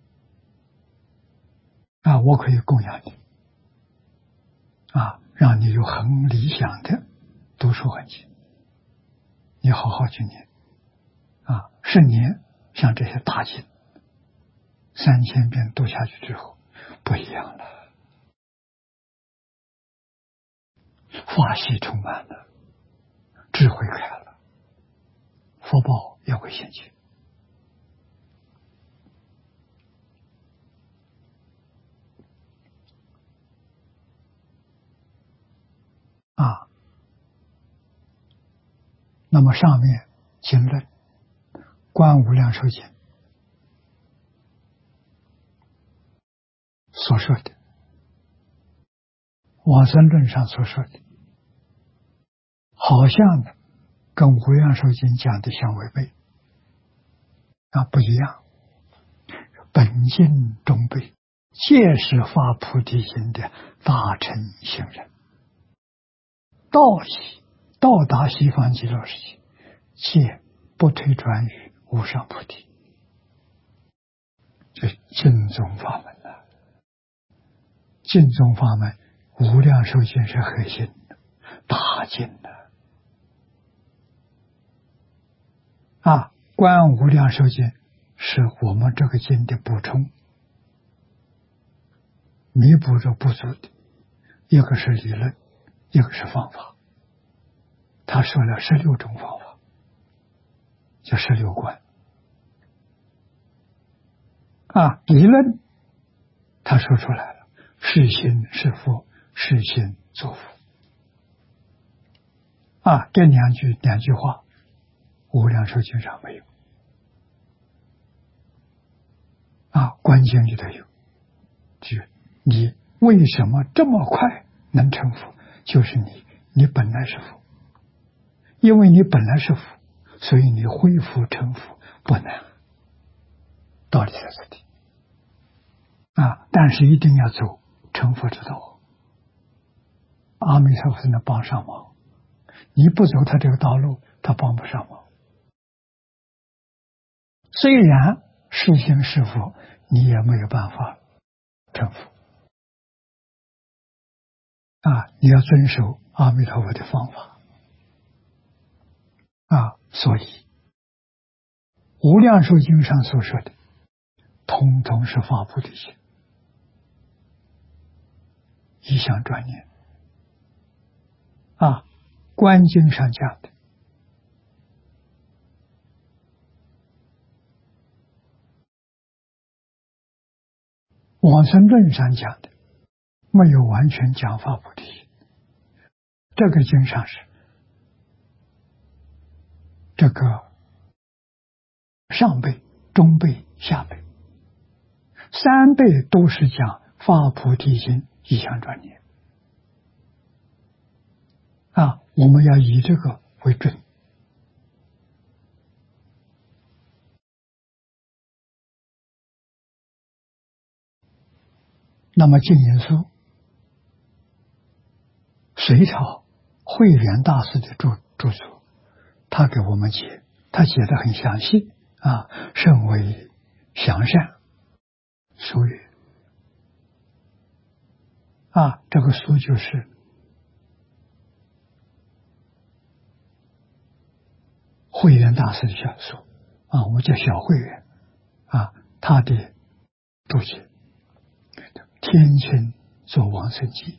啊，我可以供养你。啊，让你有很理想的读书环境，你好好去念。啊，十年像这些大经，三千遍读下去之后，不一样了，法喜充满了，智慧开了，福报也会现前。啊，那么上面经论观无量寿经所说的，往生论上所说的，好像呢跟无量寿经讲的相违背。啊，不一样。本经中辈，皆是发菩提心的大乘行人，到西到达西方极乐世界，皆不退转于无上菩提。 这净宗法门呐、啊，净宗法门无量寿经是核心的大经的啊，观无量寿经是我们这个经的补充，弥补着不足的，一个是理论，一个是方法。他说了十六种方法，叫十六观啊。理论他说出来了，是心是佛，是心作佛啊。这两句两句话，无量寿经上没有啊，观经里头有。就你为什么这么快能成佛？就是你，你本来是佛。因为你本来是佛，所以你恢复成佛不难，道理在这里啊！但是一定要走成佛之道，阿弥陀佛能帮上忙，你不走他这个道路，他帮不上忙。虽然是心是佛，你也没有办法成佛啊！你要遵守阿弥陀佛的方法。啊，所以无量寿经上所说的，通通是发菩提心，一向专念。啊，观经上讲的，往生论上讲的，没有完全讲发菩提心。这个经上是这个上辈、中辈、下辈三辈都是讲发菩提心，一向专念啊，我们要以这个为准。那么净言书，隋朝慧远大师的著著作，他给我们解，他解得很详细啊，甚为详善疏远啊。这个书就是慧远大师的小说啊，我们叫小慧远啊，他的注解。天亲做往生记，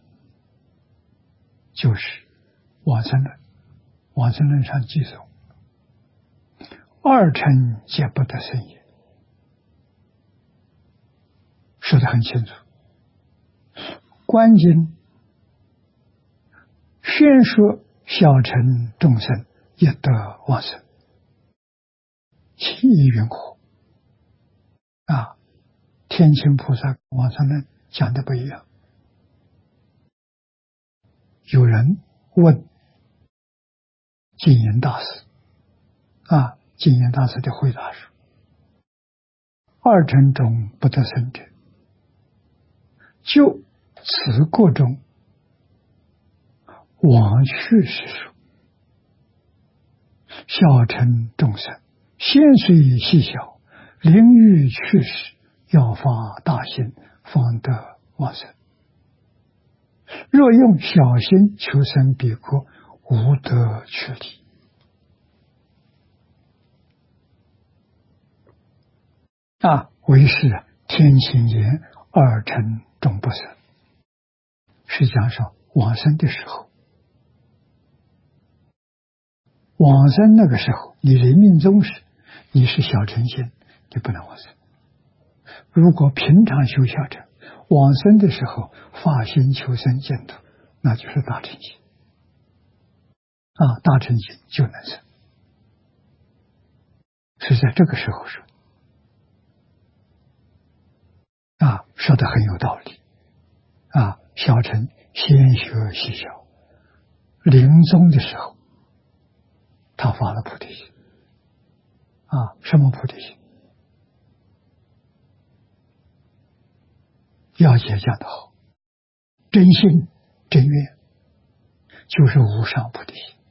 就是往生论，往生论上记载，二乘皆不得生也，说得很清楚。观经宣说小乘众生也得往生，其意云何？啊，天亲菩萨往生论讲的不一样。有人问净言大师啊，净言大师的回答是：二乘中不得生者，就此过中往去世数，小乘众生先虽细小，临欲去世，要发大心，方得往生。若用小心求生彼国，无得去离。啊，为是天亲言二乘终不生。实际上说往生的时候，往生那个时候，你临命终时，你是小乘心，你不能往生。如果平常修小乘，往生的时候发心求生净土，那就是大乘心啊，大乘心就能生。是在这个时候说啊，说的很有道理啊。小乘先学细小，临终的时候他发了菩提心啊，什么菩提心？要解讲得好，真心真愿就是无上菩提心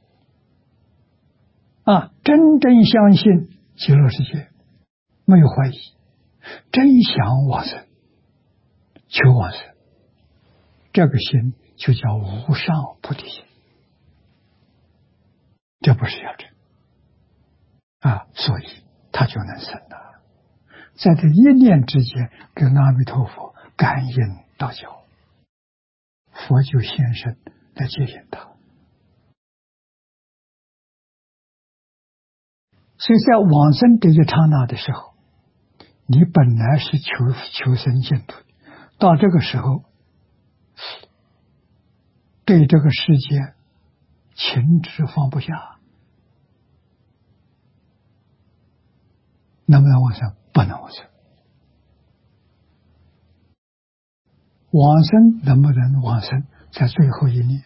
啊，真正相信极乐世界，没有怀疑， 真想往生，求往生，这个心就叫无上菩提心，这不是小乘啊，所以他就能生了。在这一念之间，跟阿弥陀佛感应道交，佛就现身来接引他。所以在往生这一刹那的时候，你本来是求求生净土，到这个时候，对这个世界情执放不下，能不能往生？不能往生。往生能不能往生，在最后一念，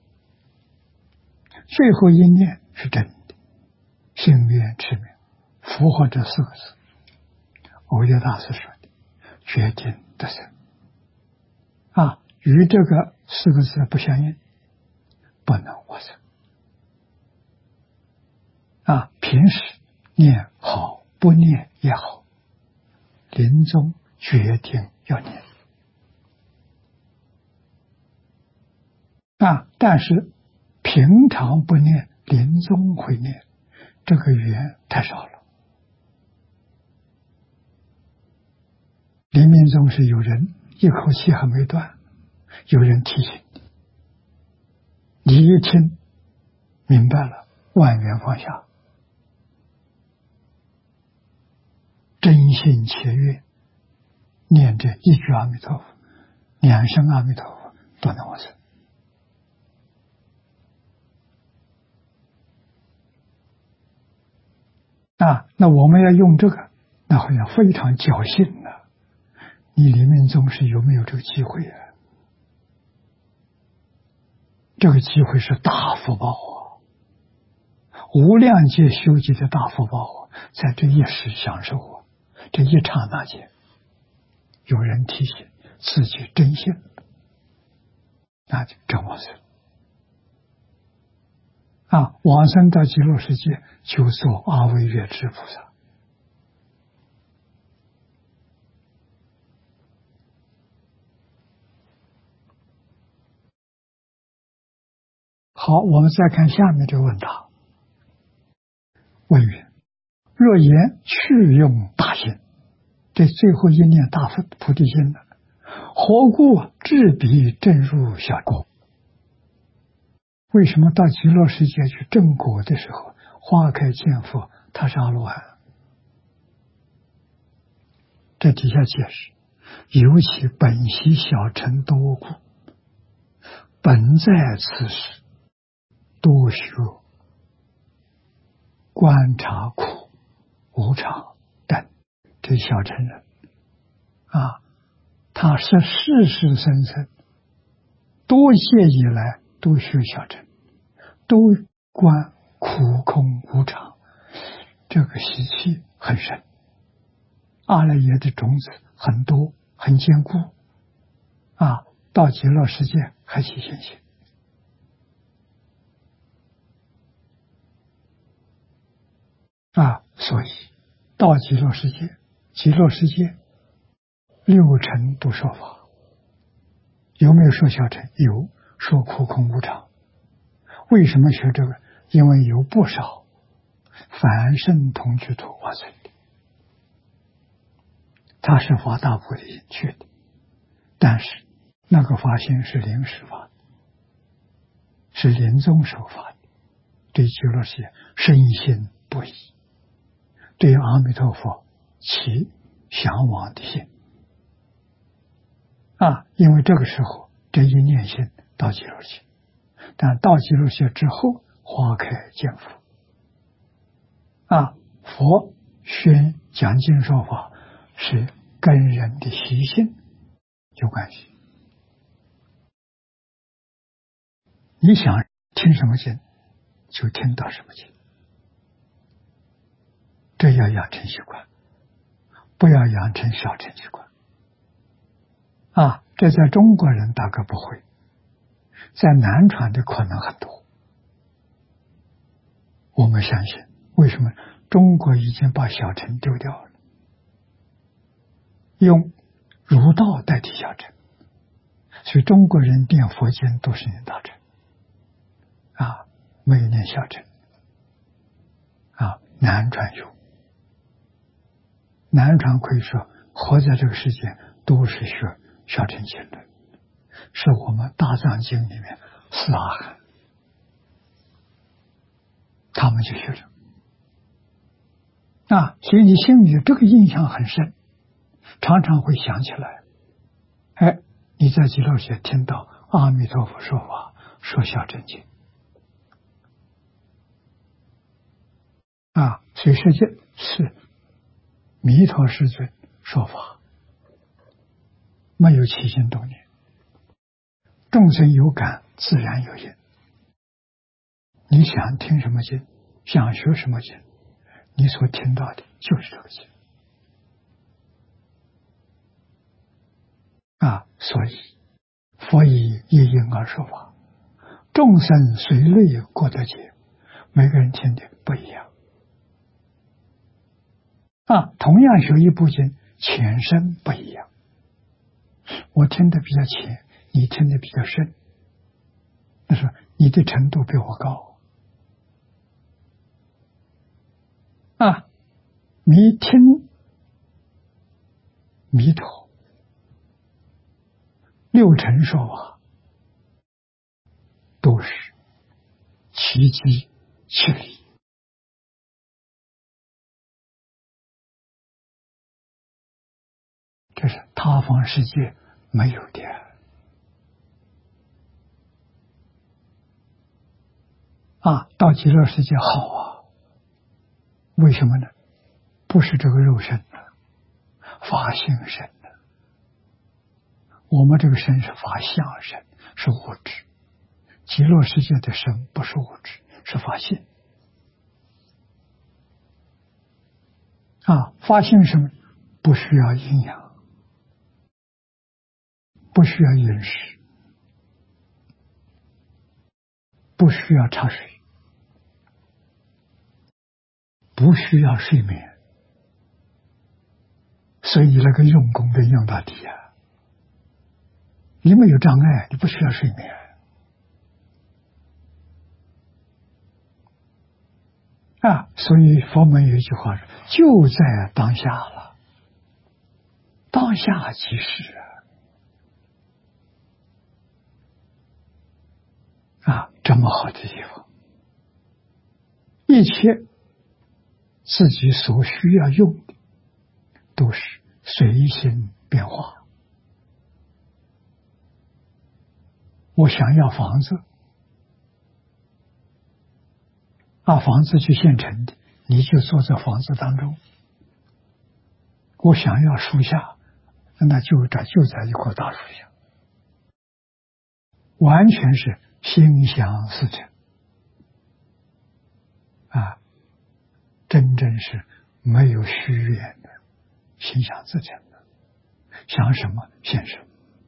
最后一念是真的，心愿持名，符合这四个字。欧耶大师说的，决定得生啊，与这个四个字不相应，不能往生啊。平时念好，不念也好，临终决定要念啊。但是平常不念，临终会念，这个缘太少了。临命终是有人一口气还没断，有人提醒你，你一听明白了，万缘放下，真心切愿，念着一句阿弥陀佛，两声阿弥陀佛，都能往生啊。那我们要用这个，那好像非常侥幸了、啊。你临命终是有没有这个机会啊？这个机会是大福报啊，无量劫修集的大福报啊，在这一时享受啊，这一刹那间，有人提醒自己真信，那就真往生啊！往生到极乐世界，就做阿惟越致菩萨。好，我们再看下面这个问答。问曰：若言去用大心，这最后一念大菩提心了，何故智彼正入小果？为什么到极乐世界去正果的时候，花开见佛，他是阿罗汉？这底下解释，尤其本悉小乘多故，本在此时多修观察苦无常等，这小乘人啊，他是世世生生多谢以来都学小乘，都观苦空无常，这个习气很深，阿赖耶的种子很多，很坚固啊，到极乐世界还起现行啊，所以到极乐世界，极乐世界六尘都说法，有没有说小乘？有，说苦空无常。为什么学这个？因为有不少凡圣同居土化生的，他是发大菩提心去的，但是那个发心是临时发的，是临终时候发的，对极乐世界深信不疑，对阿弥陀佛起向往的心啊，因为这个时候这一念心到极乐去，但到极乐去之后，花开见佛啊，佛宣讲经说法是跟人的习性有关系。你想听什么经，就听到什么经，这要养成习惯，不要养成小乘习惯啊！这在中国人大概不会，在南传的可能很多。我们相信，为什么中国已经把小乘丢掉了？ 用儒道代替小乘，所以中国人念佛经都是念大乘，啊，没有念小乘，啊，南传有，南传可以说活在这个世界都是学小乘经论，是我们大藏经里面四阿含，他们就学了。啊，所以你心里这个印象很深，常常会想起来。哎，你在极乐世界听到阿弥陀佛说法，说小乘经，啊，所以实际是弥陀世尊说法，没有起心动念，众生有感，自然有因。你想听什么经，想学什么经，你所听到的就是这个经啊，所以佛以一因而说法，众生随类各得解，每个人听的不一样啊。同样学一部经，浅深不一样，我听的比较浅，你听的比较深，那是你的程度比我高啊。你听弥陀六尘说法，都是其机其理，这是他方世界没有的啊。到极乐世界好啊，为什么呢？不是这个肉身的，法性身的。我们这个身是法相身，是物质。极乐世界的身不是物质，是法性啊。法性什么？不需要营养，不需要饮食，不需要茶水，不需要睡眠，所以那个用功的用到底啊。你没有障碍，你不需要睡眠啊。所以佛门有一句话说，就在当下了，当下即是啊，啊，这么好的地方，一切自己所需要用的都是随心变化。我想要房子啊，房子就现成的，你就坐在房子当中。我想要树下，那就在就在一棵大树下，完全是心想事成啊，真正是没有虚愿的，心想事成的，想什么现什么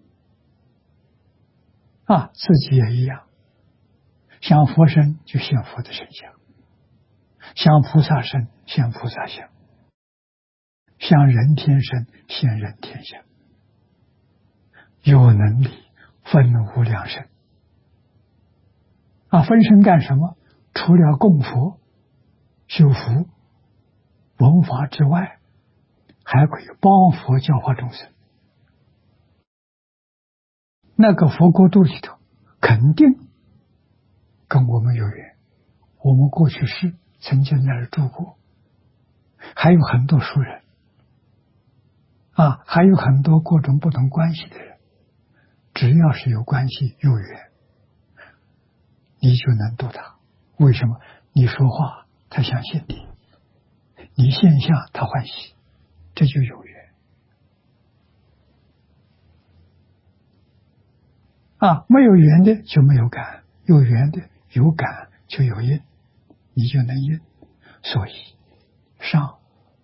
啊。自己也一样，想佛身就现佛的身相，想菩萨身现菩萨相，想人天身现人天相，有能力分无量身啊。分身干什么？除了供佛修福闻法之外，还可以帮佛教化众生。那个佛国度里头肯定跟我们有缘，我们过去世曾经在这住过，还有很多熟人啊，还有很多各种不同关系的人，只要是有关系有缘，你就能度他。为什么？你说话他相信你，你现象他欢喜，这就有缘啊。没有缘的就没有感，有缘的有感就有因，你就能因。所以上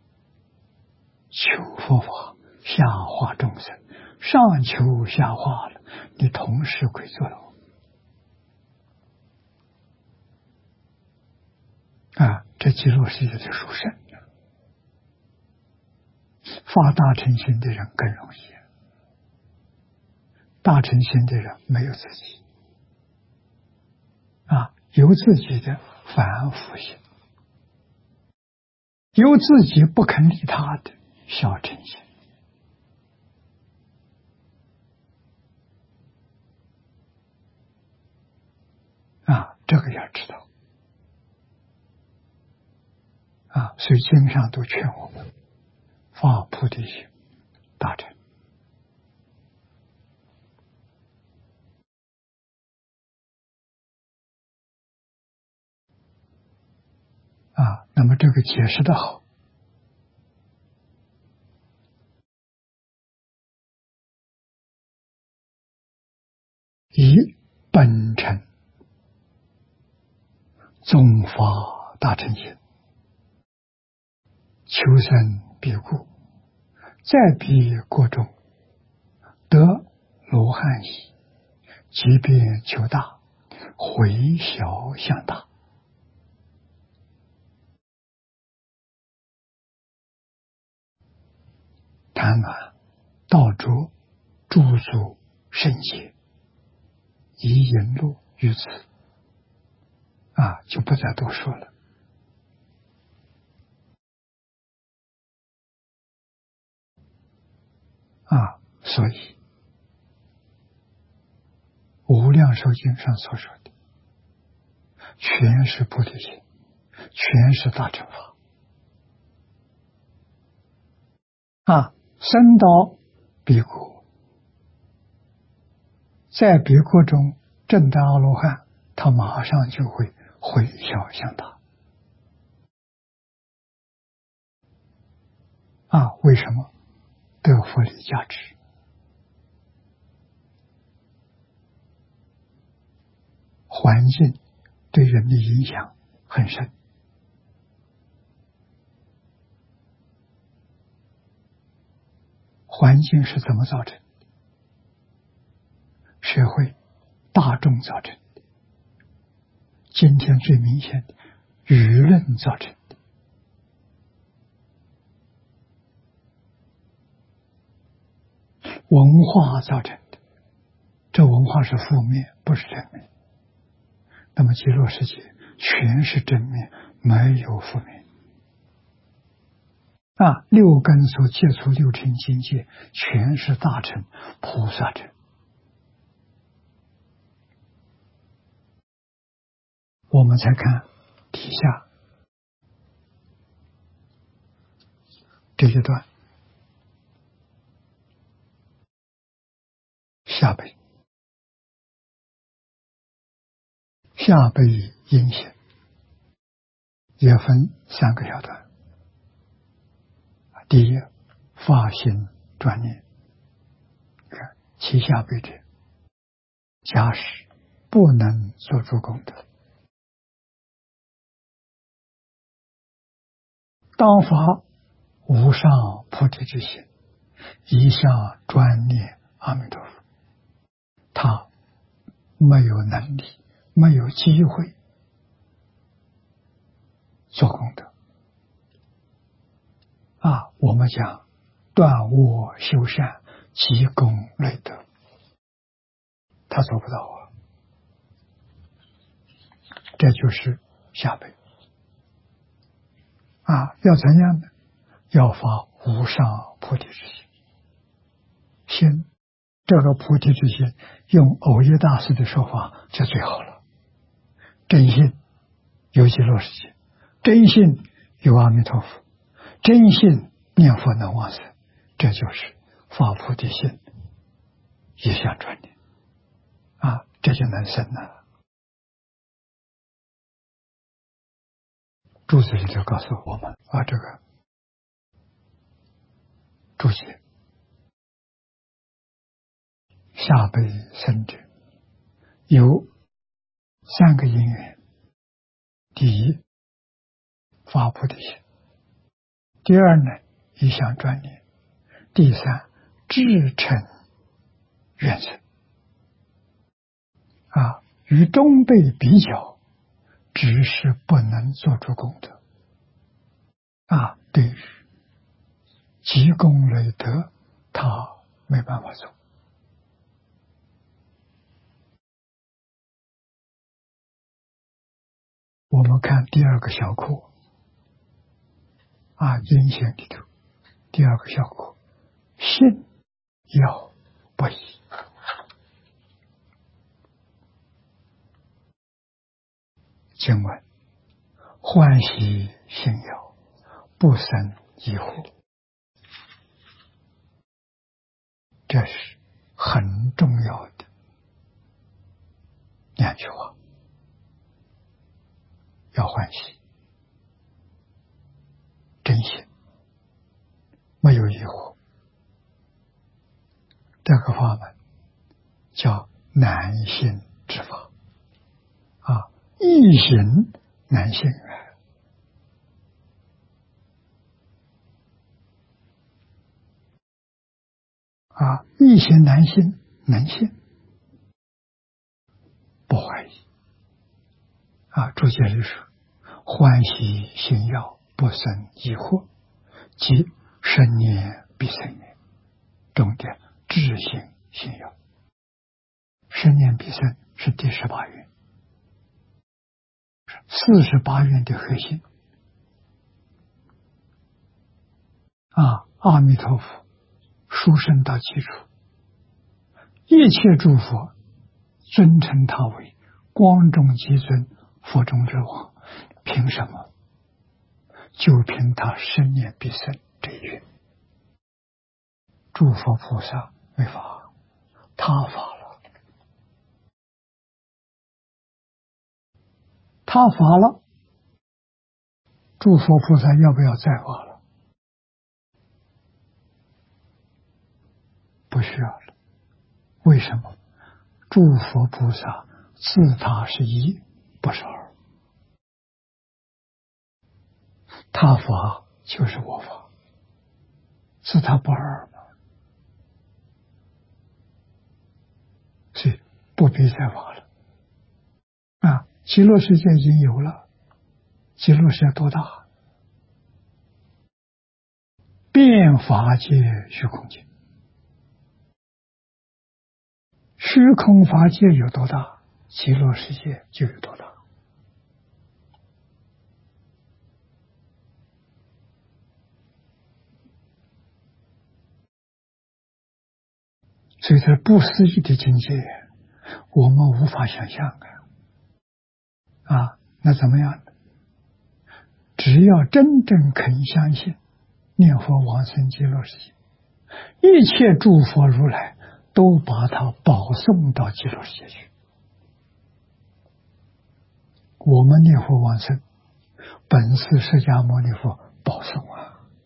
求佛法，下化众生，上求下化了，你同时可以做到啊。这极乐世界的殊胜， 发大乘心的人更容易，大乘心的人没有自己啊，有自己的反复心，有自己不肯利他的小乘心。啊，这个要知道啊，所以经上都劝我们发菩提心，大乘啊。那么这个解释的好，以本乘总发大乘心，求生彼故，在彼国中得罗汉喜，即便求大，回小向大。贪婪道着诸足圣洁，以引路于此啊，就不再多说了。啊，所以无量寿经上所说的，全是菩提心，全是大乘法啊。升到彼国，在彼国中证得阿罗汉，他马上就会回小向大啊。为什么？得佛理加持，环境对人的影响很深。环境是怎么造成的？社会大众造成的，今天最明显的舆论造成的，文化造成的。这文化是负面，不是正面。那么极乐世界全是正面，没有负面啊。六根所接触六尘境界，全是大乘菩萨乘。我们再看底下这一段，下辈下辈阴险也分三个小段。第一，发心专念，看其下辈者，假使不能做出功德，当发无上菩提之心，一向专念阿弥陀佛。他没有能力，没有机会做功德啊。我们讲断恶修善，积功累德，他做不到啊。这就是下辈啊。要怎样呢？要发无上菩提之心。心，这个菩提之心，用藕益大师的说法就最好了。真心有极乐世界，真心有阿弥陀佛，真心念佛能往生，这就是发菩提心，一向专念啊，这就能生了。注解里头告诉我们啊，这个注解下辈生者有三个因缘：第一，发菩提心；第二呢，一向专念；第三，至诚愿生。啊，与中辈比较，只是不能做出功德。啊，对于积功累德，他没办法做。我们看第二个小课啊，阴险里头，第二个小课，信要不疑。经文：欢喜信要，不生疑惑。这是很重要的两句话。要欢喜，真心，没有疑惑。这个法门叫难信之法啊，易行难信啊，易行难信，能信，不怀疑啊。注解里说：“欢喜信要，不生疑惑，即生念必生念。”重点智信信要，生念必生是第十八愿，四十八愿的核心啊。阿弥陀佛殊胜到基础，一切诸佛尊称他为光中极尊，佛中之王。凭什么？就凭他生念必生这一愿。诸佛菩萨没法，他法了，他法了，诸佛菩萨要不要再法了？不需要了。为什么？诸佛菩萨自他是一，不是二。他法就是我法，自他不二嘛，所以不必再法了。啊，极乐世界已经有了，极乐世界多大？遍法界虚空界，虚空法界有多大，极乐世界就有多大。所以这不思议的境界，我们无法想象啊！啊，那怎么样呢？只要真正肯相信念佛往生极乐世界，一切诸佛如来都把他保送到极乐世界去。我们念佛往生，本是释迦牟尼佛保送啊！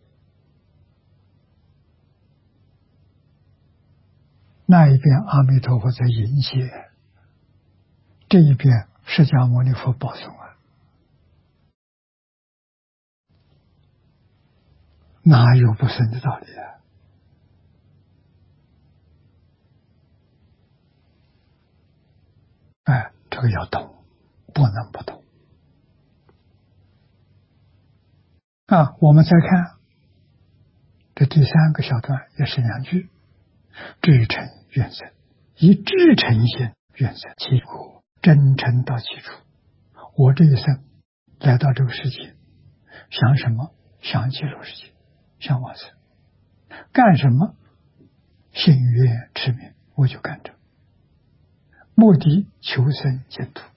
那一边阿弥陀佛在迎接，这一边释迦牟尼佛保送啊！哪有不生的道理啊？哎，这个要懂，不能不懂啊！我们再看这第三个小段，也是两句：至诚愿生，以至诚心愿生，其果真诚到其处。我这一生来到这个世界，想什么？想极乐世界，想往生。干什么？信愿持名，我就干这。目的求生净土。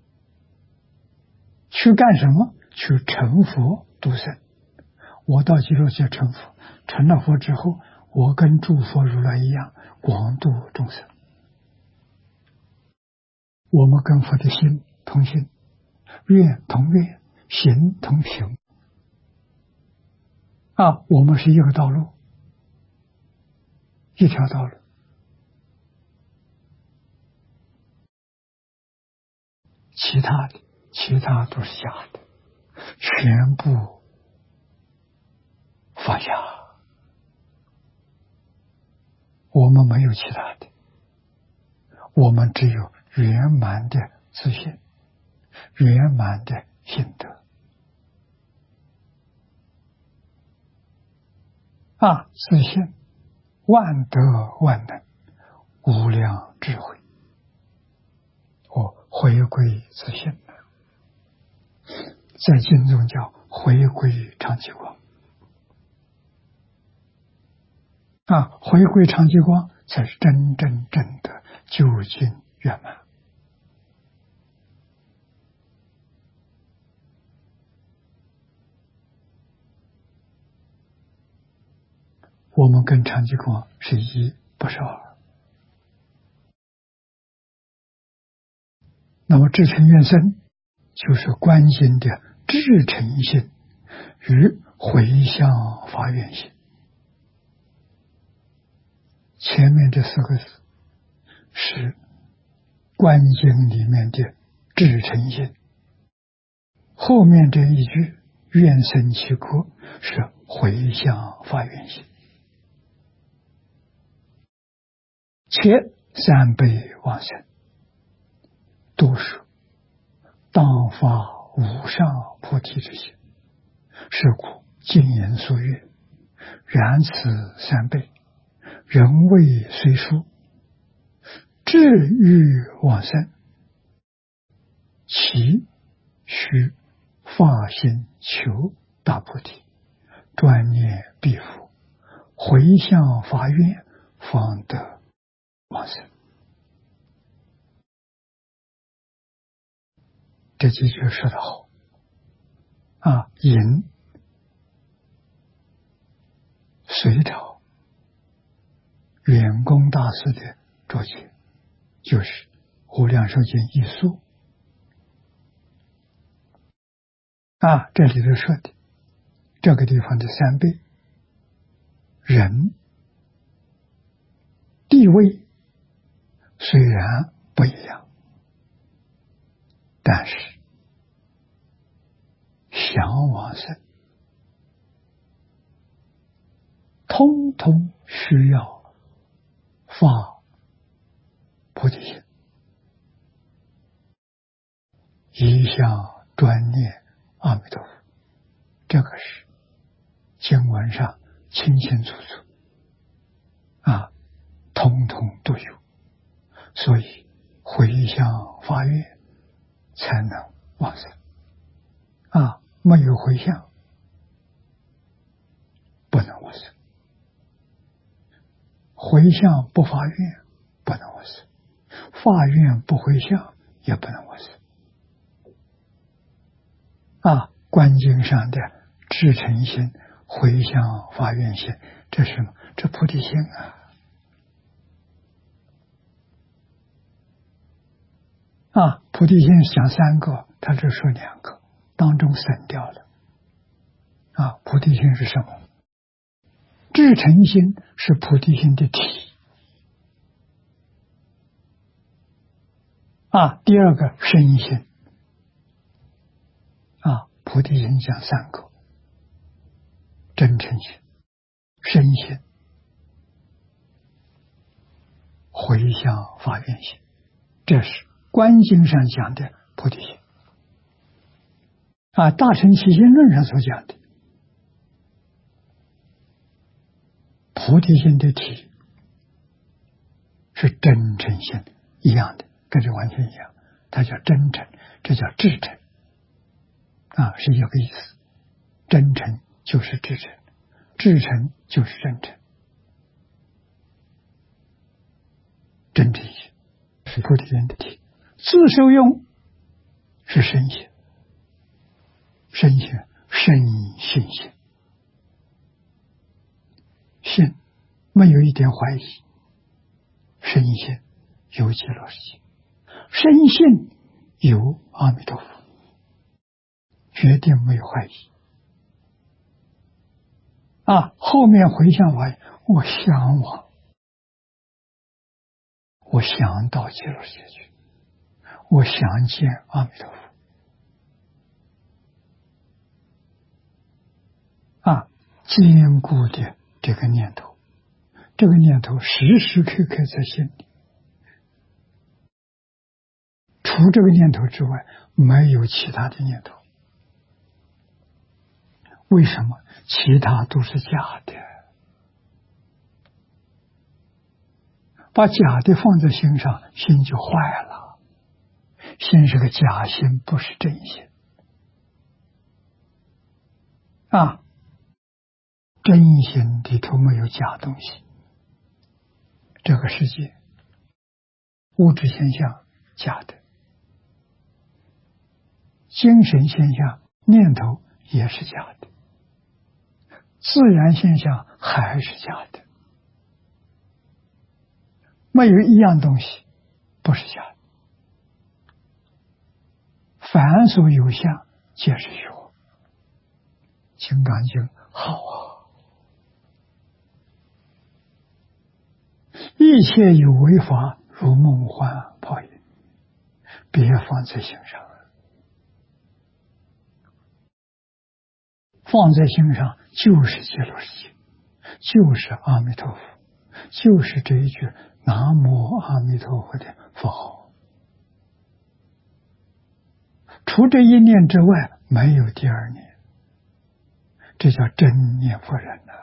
去干什么？去成佛度生。我到极乐界成佛，成了佛之后，我跟诸佛如来一样，广度众生。我们跟佛的心同心，愿同愿，行同行啊，我们是一个道路，一条道路。其他的，其他都是假的，全部放下。我们没有其他的，我们只有圆满的自信，圆满的心得。 啊，自信万德万能，无量智慧。我回归自信了，在经中叫回归常寂光。啊，回归常寂光才是真真正的究竟圆满。我们跟常寂光是一，不是二。那么至诚愿生就是观心的至诚心与回向发愿心。前面这四个字是观经里面的至诚心，后面这一句愿生其国是回向发愿心。且三倍往生，都是当发无上菩提之心，是故经言所曰：然此三倍，人未虽殊，至欲往生，其须发心求大菩提，专念必福，回向发愿，方得往生。这几句说得好啊！引隋朝圆光大师的注解，就是《无量寿经》一疏啊，这里头说的这个地方的三倍，人地位虽然不一样，但是想往生通通需要发菩提心，一向专念阿弥陀佛。这个是经文上清清楚楚啊，通通都有，所以回向发愿才能往生啊，没有回向不能往生，回向不发愿不能往生，发愿不回向也不能往生啊。观经上的至诚心、回向发愿心，这是什么？这菩提心啊！啊，菩提心讲三个，他只说两个，当中省掉了。啊，菩提心是什么？至诚心是菩提心的体。啊，第二个身心。啊，菩提心讲三个：真诚心、身心、回向发愿心。这是观经上讲的菩提心。啊，大乘起心论上所讲的菩提心的体是真诚心一样的，跟这完全一样，它叫真诚，这叫至诚啊，是一个意思。真诚就是至诚，至诚就是真诚。真诚心是菩提心的体，自受用是身心，身心身信心，信没有一点怀疑，身心有极乐世界，身信有阿弥陀佛，决定没有怀疑啊。后面回向发愿，我向往，我想到极乐世界去，我想见阿弥陀佛啊，坚固的这个念头，这个念头时时刻刻在心里，除这个念头之外没有其他的念头。为什么？其他都是假的。 把假的放在心上，心就坏了。心是个假心，不是真心。啊，真心里头没有假东西。这个世界物质现象假的，精神现象念头也是假的，自然现象还是假的，没有一样东西不是假的。凡所有相，皆是虚妄。金刚经好啊！一切有为法，如梦幻泡影，别放在心上。放在心上就是极乐世界，就是阿弥陀佛，就是这一句南无阿弥陀佛的佛号。除这一念之外，没有第二念，这叫真念佛人呐！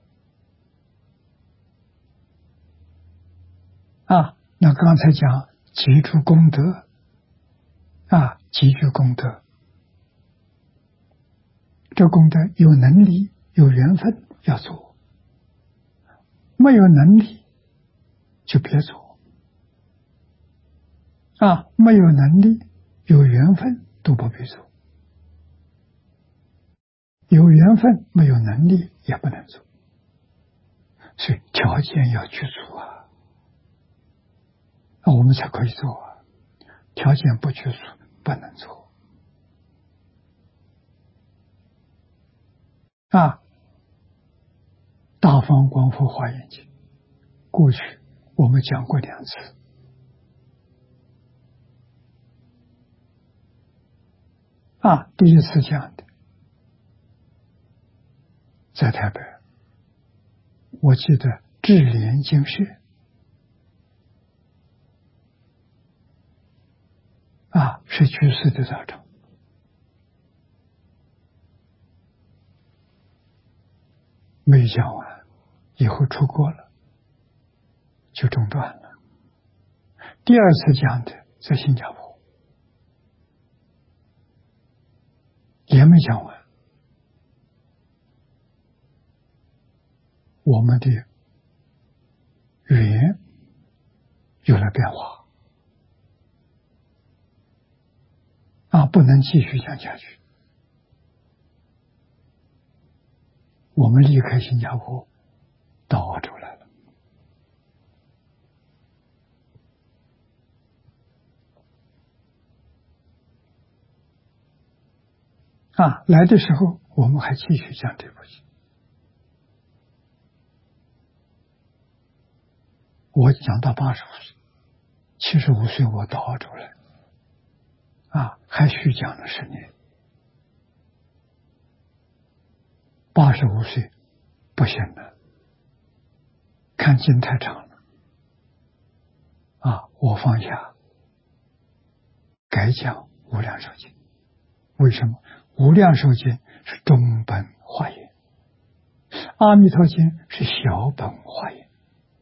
啊，那刚才讲积诸功德，啊，积聚功德，这功德有能力、有缘分要做，没有能力就别做。啊，没有能力、有缘分都不必做。有缘分没有能力也不能做，所以条件要具足啊，那我们才可以做啊。条件不具足不能做啊。大方广佛华严经过去我们讲过两次啊，第一次讲的在台北，我记得智联精舍啊，是居士的道场，没讲完，以后出国了，就中断了。第二次讲的在新加坡，也没讲完。我们的语言有了变化啊，不能继续讲下去。我们离开新加坡到澳洲来了啊，来的时候我们还继续讲这部经。我讲到八十五岁，七十五岁我到澳洲来啊，还续讲了十年。八十五岁不行了，看经太长了啊，我放下，改讲无量寿经。为什么？无量寿经是中本华严，阿弥陀经是小本华严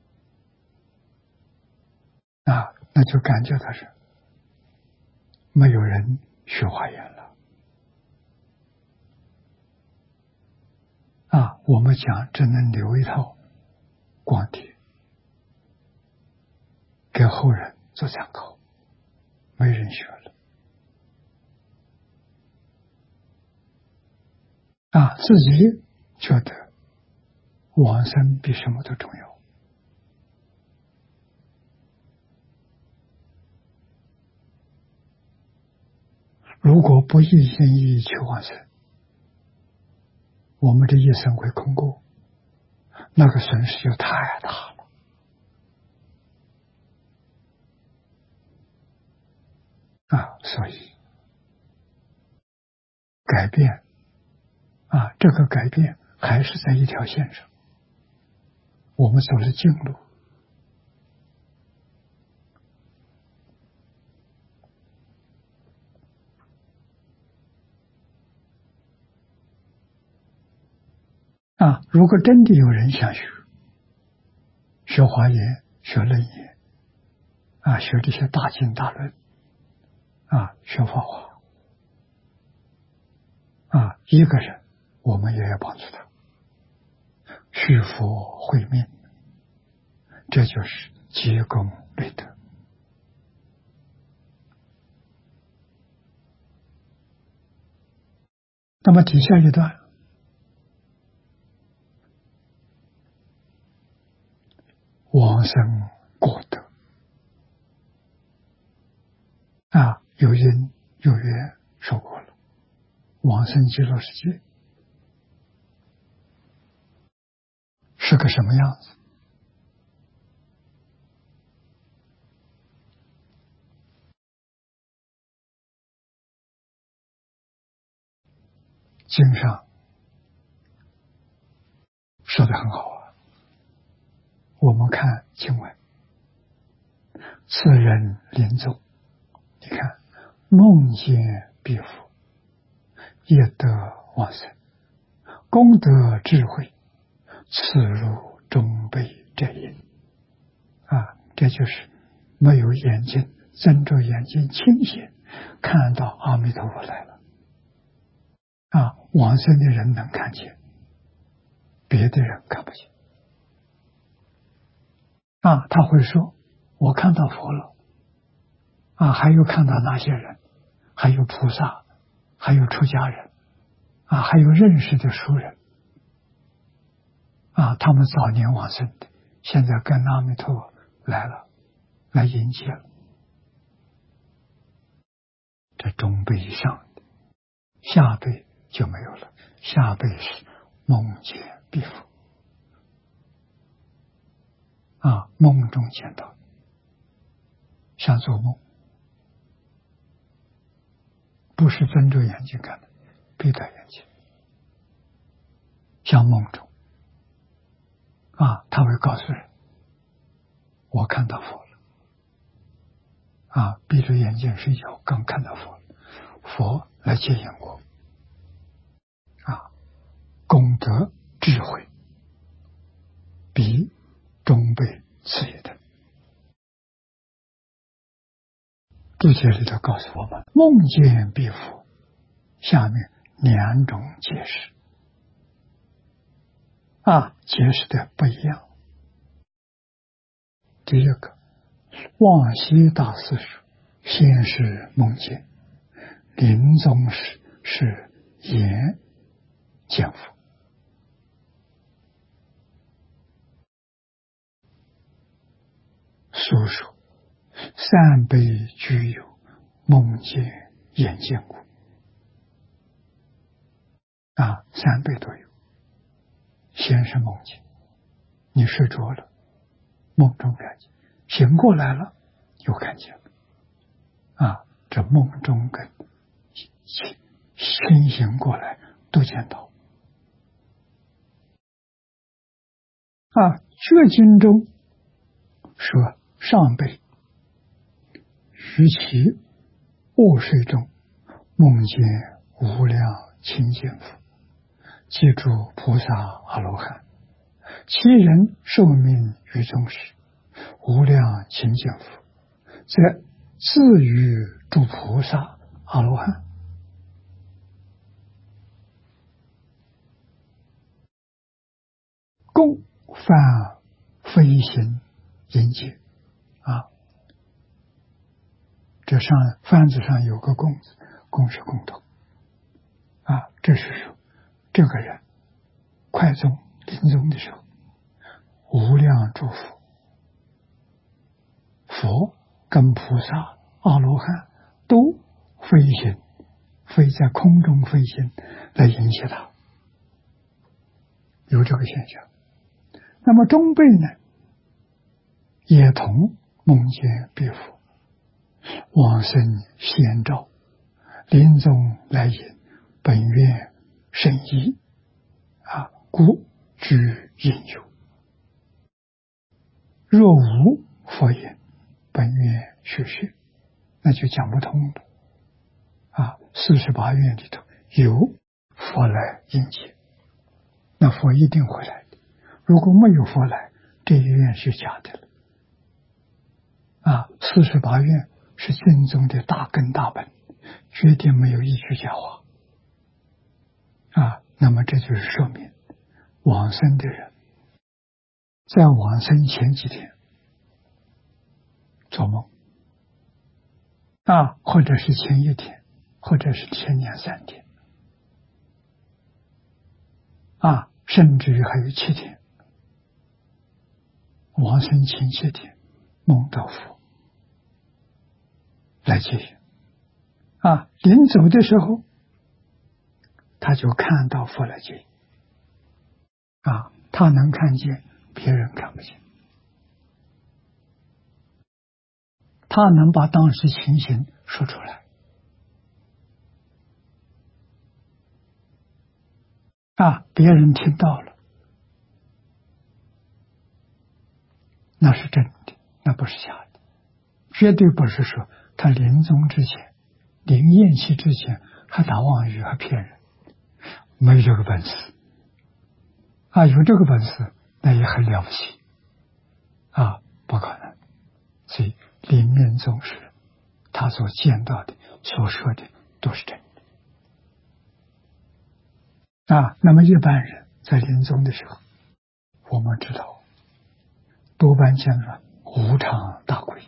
啊，那就感觉到是没有人学华严了啊。我们讲只能留一套光碟给后人做参考，没人学了啊，自己觉得往生比什么都重要。如果不一心一意求往生，我们这一生会空过，那个损失就太大了啊！所以改变啊，这个改变还是在一条线上，我们走的近路啊。如果真的有人想学学华严、 学论言啊，学这些大经大论啊，学法华啊，一个人我们也要帮助他续佛慧命，这就是积功累德。那么底下一段，往生果德啊，有因有缘受过了往生极乐世界是个什么样子？经上说的很好啊，我们看经文，此人临终，你看梦见必佛，业得往生，功德智慧，此如中辈者也。啊，这就是没有眼睛，睁着眼睛清醒，看到阿弥陀佛来了。啊，往生的人能看见，别的人看不见。啊，他会说：“我看到佛了。”啊，还有看到哪些人？还有菩萨，还有出家人，啊，还有认识的熟人。啊，他们早年往生的，现在跟阿弥陀佛来了，来迎接了。这中辈以上的，下辈就没有了。下辈是梦见必佛。啊，梦中见到，像做梦，不是睁着眼睛看的，闭着眼睛，像梦中。啊，他会告诉人：“我看到佛了。”啊，闭着眼睛睡觉，刚看到佛了，佛来接引我。啊，功德智慧比中辈次一等。注解里头告诉我们，梦见必佛，下面两种解释。啊，解释的不一样。第一个，望西大师说，先是梦见，临终时是眼见佛。书说三辈具有梦见眼见过。啊，三辈都有。先是梦见，你睡着了，梦中看见，醒过来了，又看见了。啊，这梦中跟清醒过来都见到。啊，觉经中说，上辈于其卧睡中梦见无量清净佛，记住菩萨阿罗汉，其人寿命于中时，无量清净佛，则自于诸菩萨阿罗汉。共犯飞行迎接。啊，这上幡子上有个共字，共是共同。啊，这是说这个人快终临终的时候，无量诸佛佛跟菩萨阿罗汉都飞行，飞在空中飞行来迎接他，有这个现象。那么中辈呢，也同梦见必佛，往生先兆，临终来迎，本愿甚意，啊，故具应有。若无佛言，本愿虚虚，那就讲不通了。啊，四十八愿里头有佛来迎接，那佛一定会来的。如果没有佛来，这一愿是假的了。 啊，四十八愿是经中的大根大本，绝对没有一句假话啊。那么这就是说明往生的人在往生前几天做梦啊，或者是前一天，或者是前两三天啊，甚至于还有七天，往生前七天梦到佛来接引啊，临走的时候他就看到佛来接引啊，他能看见，别人看不见，他能把当时情形说出来啊，别人听到了，那是真的，那不是假的，绝对不是说他临终之前、临咽气之前还打妄语还骗人，没这个本事啊，有这个本事那也很了不起啊，不可能。所以临命终时他所见到的、所说的都是真的啊。那么一般人在临终的时候，我们知道多半见了无常大鬼，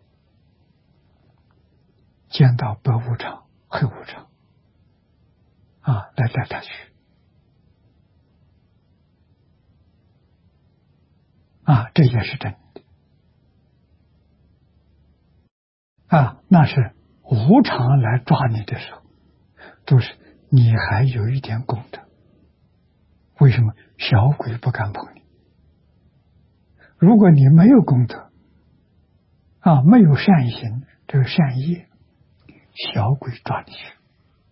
见到白无常、黑无常啊，来带他去啊，这也是真的啊。那是无常来抓你的时候，都是你还有一点功德。为什么小鬼不敢碰你？如果你没有功德啊，没有善行，这个善业，小鬼抓你去。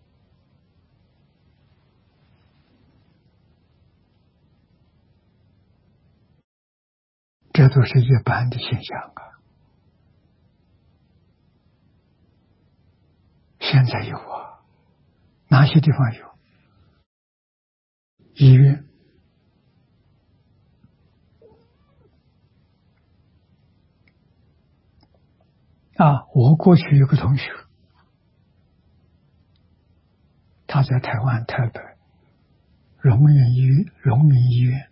这都是一般的现象啊。现在有啊，哪些地方有？医院啊，我过去有个同学，他在台湾台北荣民医院，荣民医院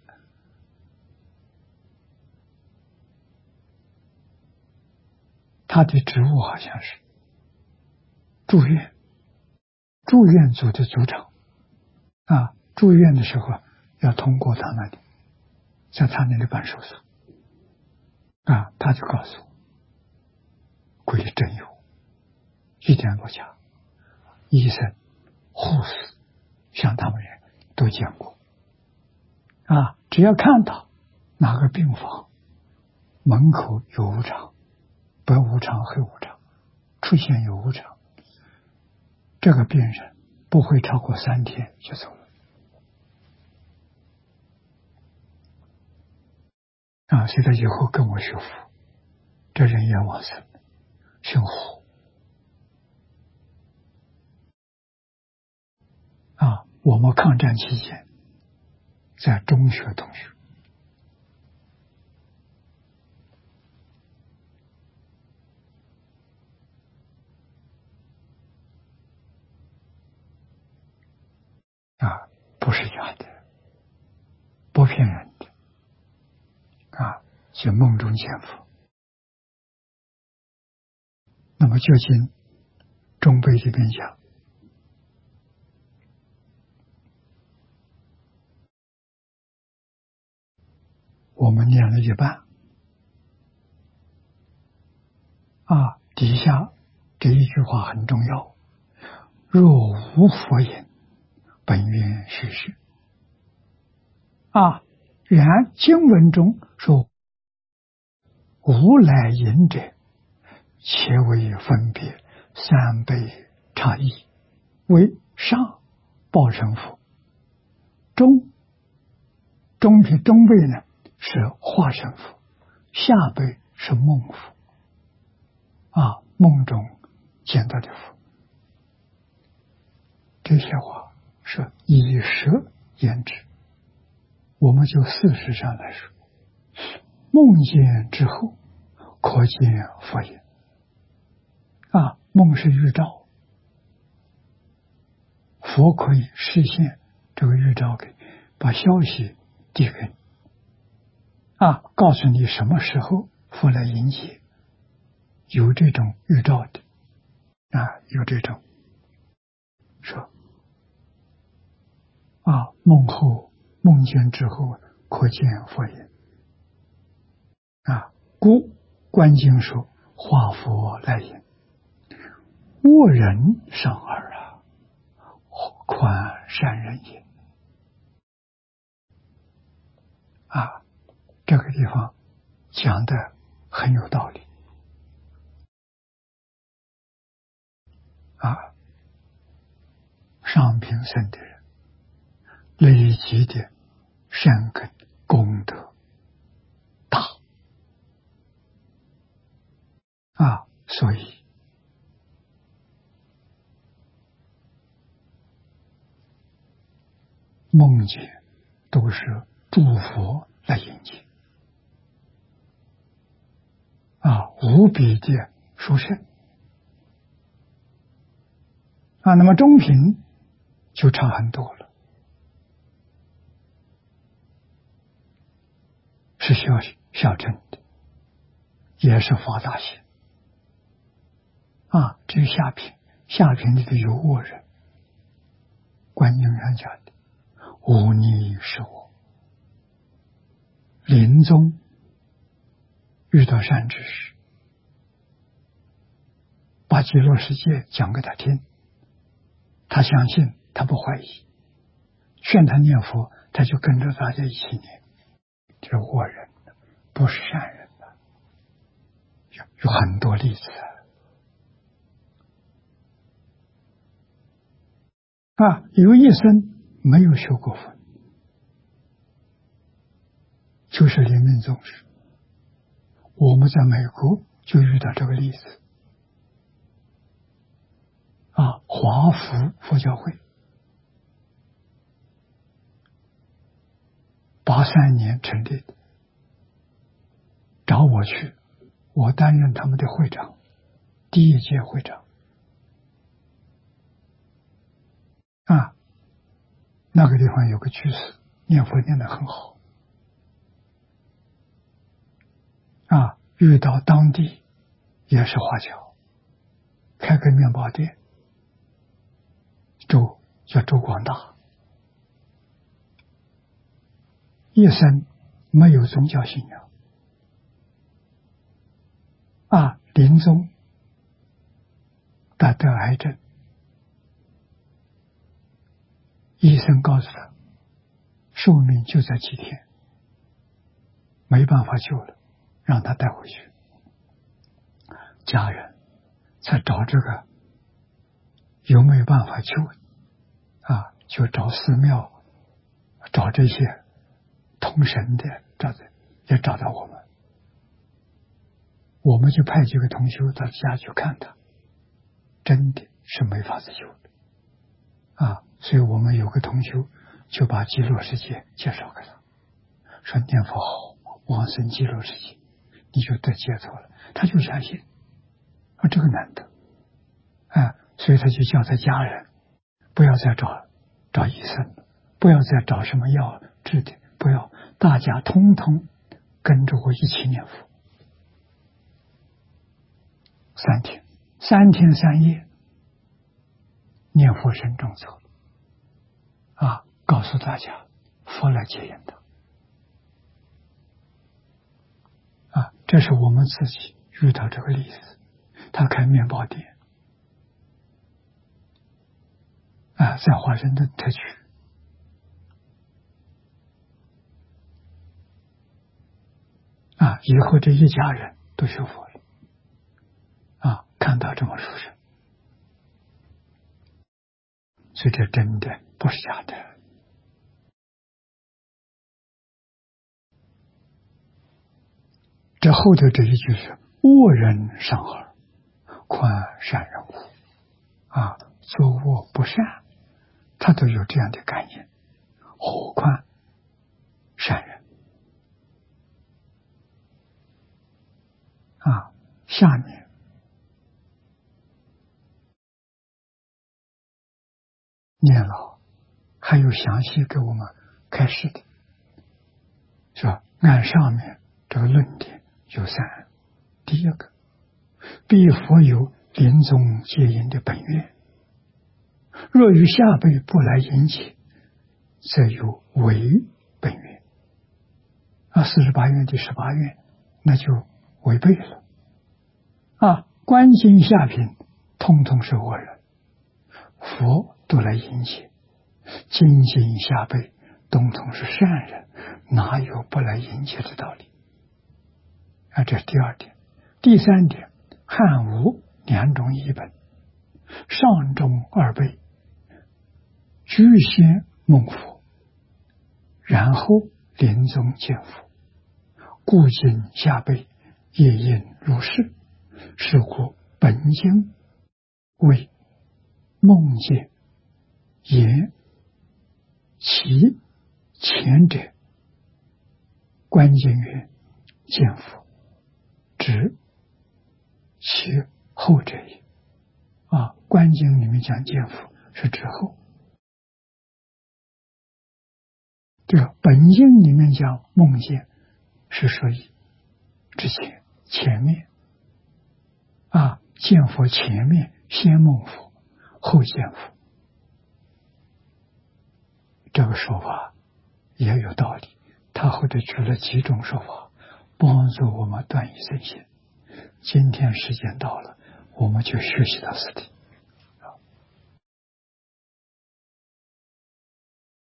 他的职务好像是住院，住院组的组长啊。住院的时候要通过他那里，在他那里办手术啊，他就告诉我，鬼真有，一点不假。医生、护士，像他们人都见过啊。只要看到哪个病房门口有无常，白无常、黑无常，出现有无常，这个病人不会超过三天就走了啊。所以他以后跟我学佛，这人也往生，姓胡啊。我们抗战期间在中学同学啊，不是假的，不骗人的啊，就梦中见佛。那么究竟中辈这边讲，我们念了一半啊，底下这一句话很重要，若无佛引，本愿虚实啊。然经文中说无来引者，且为分别三倍差异，为上报成佛，中中的中辈呢是化身佛，下辈是梦佛啊，梦中见到的佛。这些话是以舌言之。我们就事实上来说，梦见之后， 可见佛言。啊，梦是预兆，佛可以实现这个预兆，给把消息递给你，啊，告诉你什么时候佛来迎接，有这种预兆的，啊，有这种说，啊，梦后梦见之后可见佛言，啊，故观经说化佛来迎，恶人伤耳啊，宽善人也。啊，这个地方讲的很有道理。啊，上品生的人累积的善根功德大，啊，所以梦见都是诸佛来迎接，啊，无比的殊胜。啊，那么中品就差很多了，是小小乘的，也是发大心。啊，至于下品，下品里头有恶人，观音上讲的，忤逆是我。临终遇到善知识，把极乐世界讲给他听，他相信，他不怀疑，劝他念佛，他就跟着大家一起念。这是恶人，不是善人的，有有很多例子啊。有一生没有修过佛，就是临命终时。我们在美国就遇到这个例子啊，华福佛教会八三年成立的，找我去，我担任他们的会长，第一届会长。啊，那个地方有个居士念佛念得很好，啊，遇到当地也是华侨，开个面包店，周叫周广大，一生没有宗教信仰，啊，临终他得癌症，医生告诉他寿命就在几天，没办法救了，让他带回去。家人才找这个有没有办法救，啊，就找寺庙，找这些通神的，找的也找到我们，我们就派几个同修到家去看他，真的是没法子救的，啊，所以我们有个同修就把极乐世界介绍给他，说念佛好，往生极乐世界，你就得解脱了。他就相信，啊，这个难得，啊，所以他就叫他家人不要再找找医生，不要再找什么药治的，不要，大家通通跟着我一起念佛，三天，三天三夜念佛声中走，啊，告诉大家佛来接引的，啊，这是我们自己遇到这个例子。他开面包店，啊，在华盛顿特区，啊，以后这一家人都学佛了，啊，看到这么殊胜，所以这真的不是假的。这后头这一句是恶人伤耳，宽善人恶，啊，作恶不善，他都有这样的概念，何况善人啊，下面念老还有详细给我们开示的，是吧？按上面这个论点有三：第一个，必佛有临终戒引的本愿，若于下辈不来引起，则有违本愿。啊，四十八愿第十八愿，那就违背了。啊，观经下品通通是恶人，佛都来引起，精进下辈通通是善人，哪有不来引起的道理？啊，这是第二点。第三点，汉武两种译本，上中二辈居先梦佛，然后临终见佛，故今下辈也应如是。是故本经为梦见言其前者观经曰见佛，指其后者也。啊，观经里面讲见佛是指后，这个本经里面讲梦见是属于之前前面。啊，见佛前面先梦佛，后见佛，这个说法也有道理。他后头举了几种说法，帮助我们断疑生信。今天时间到了，我们就学习到此地。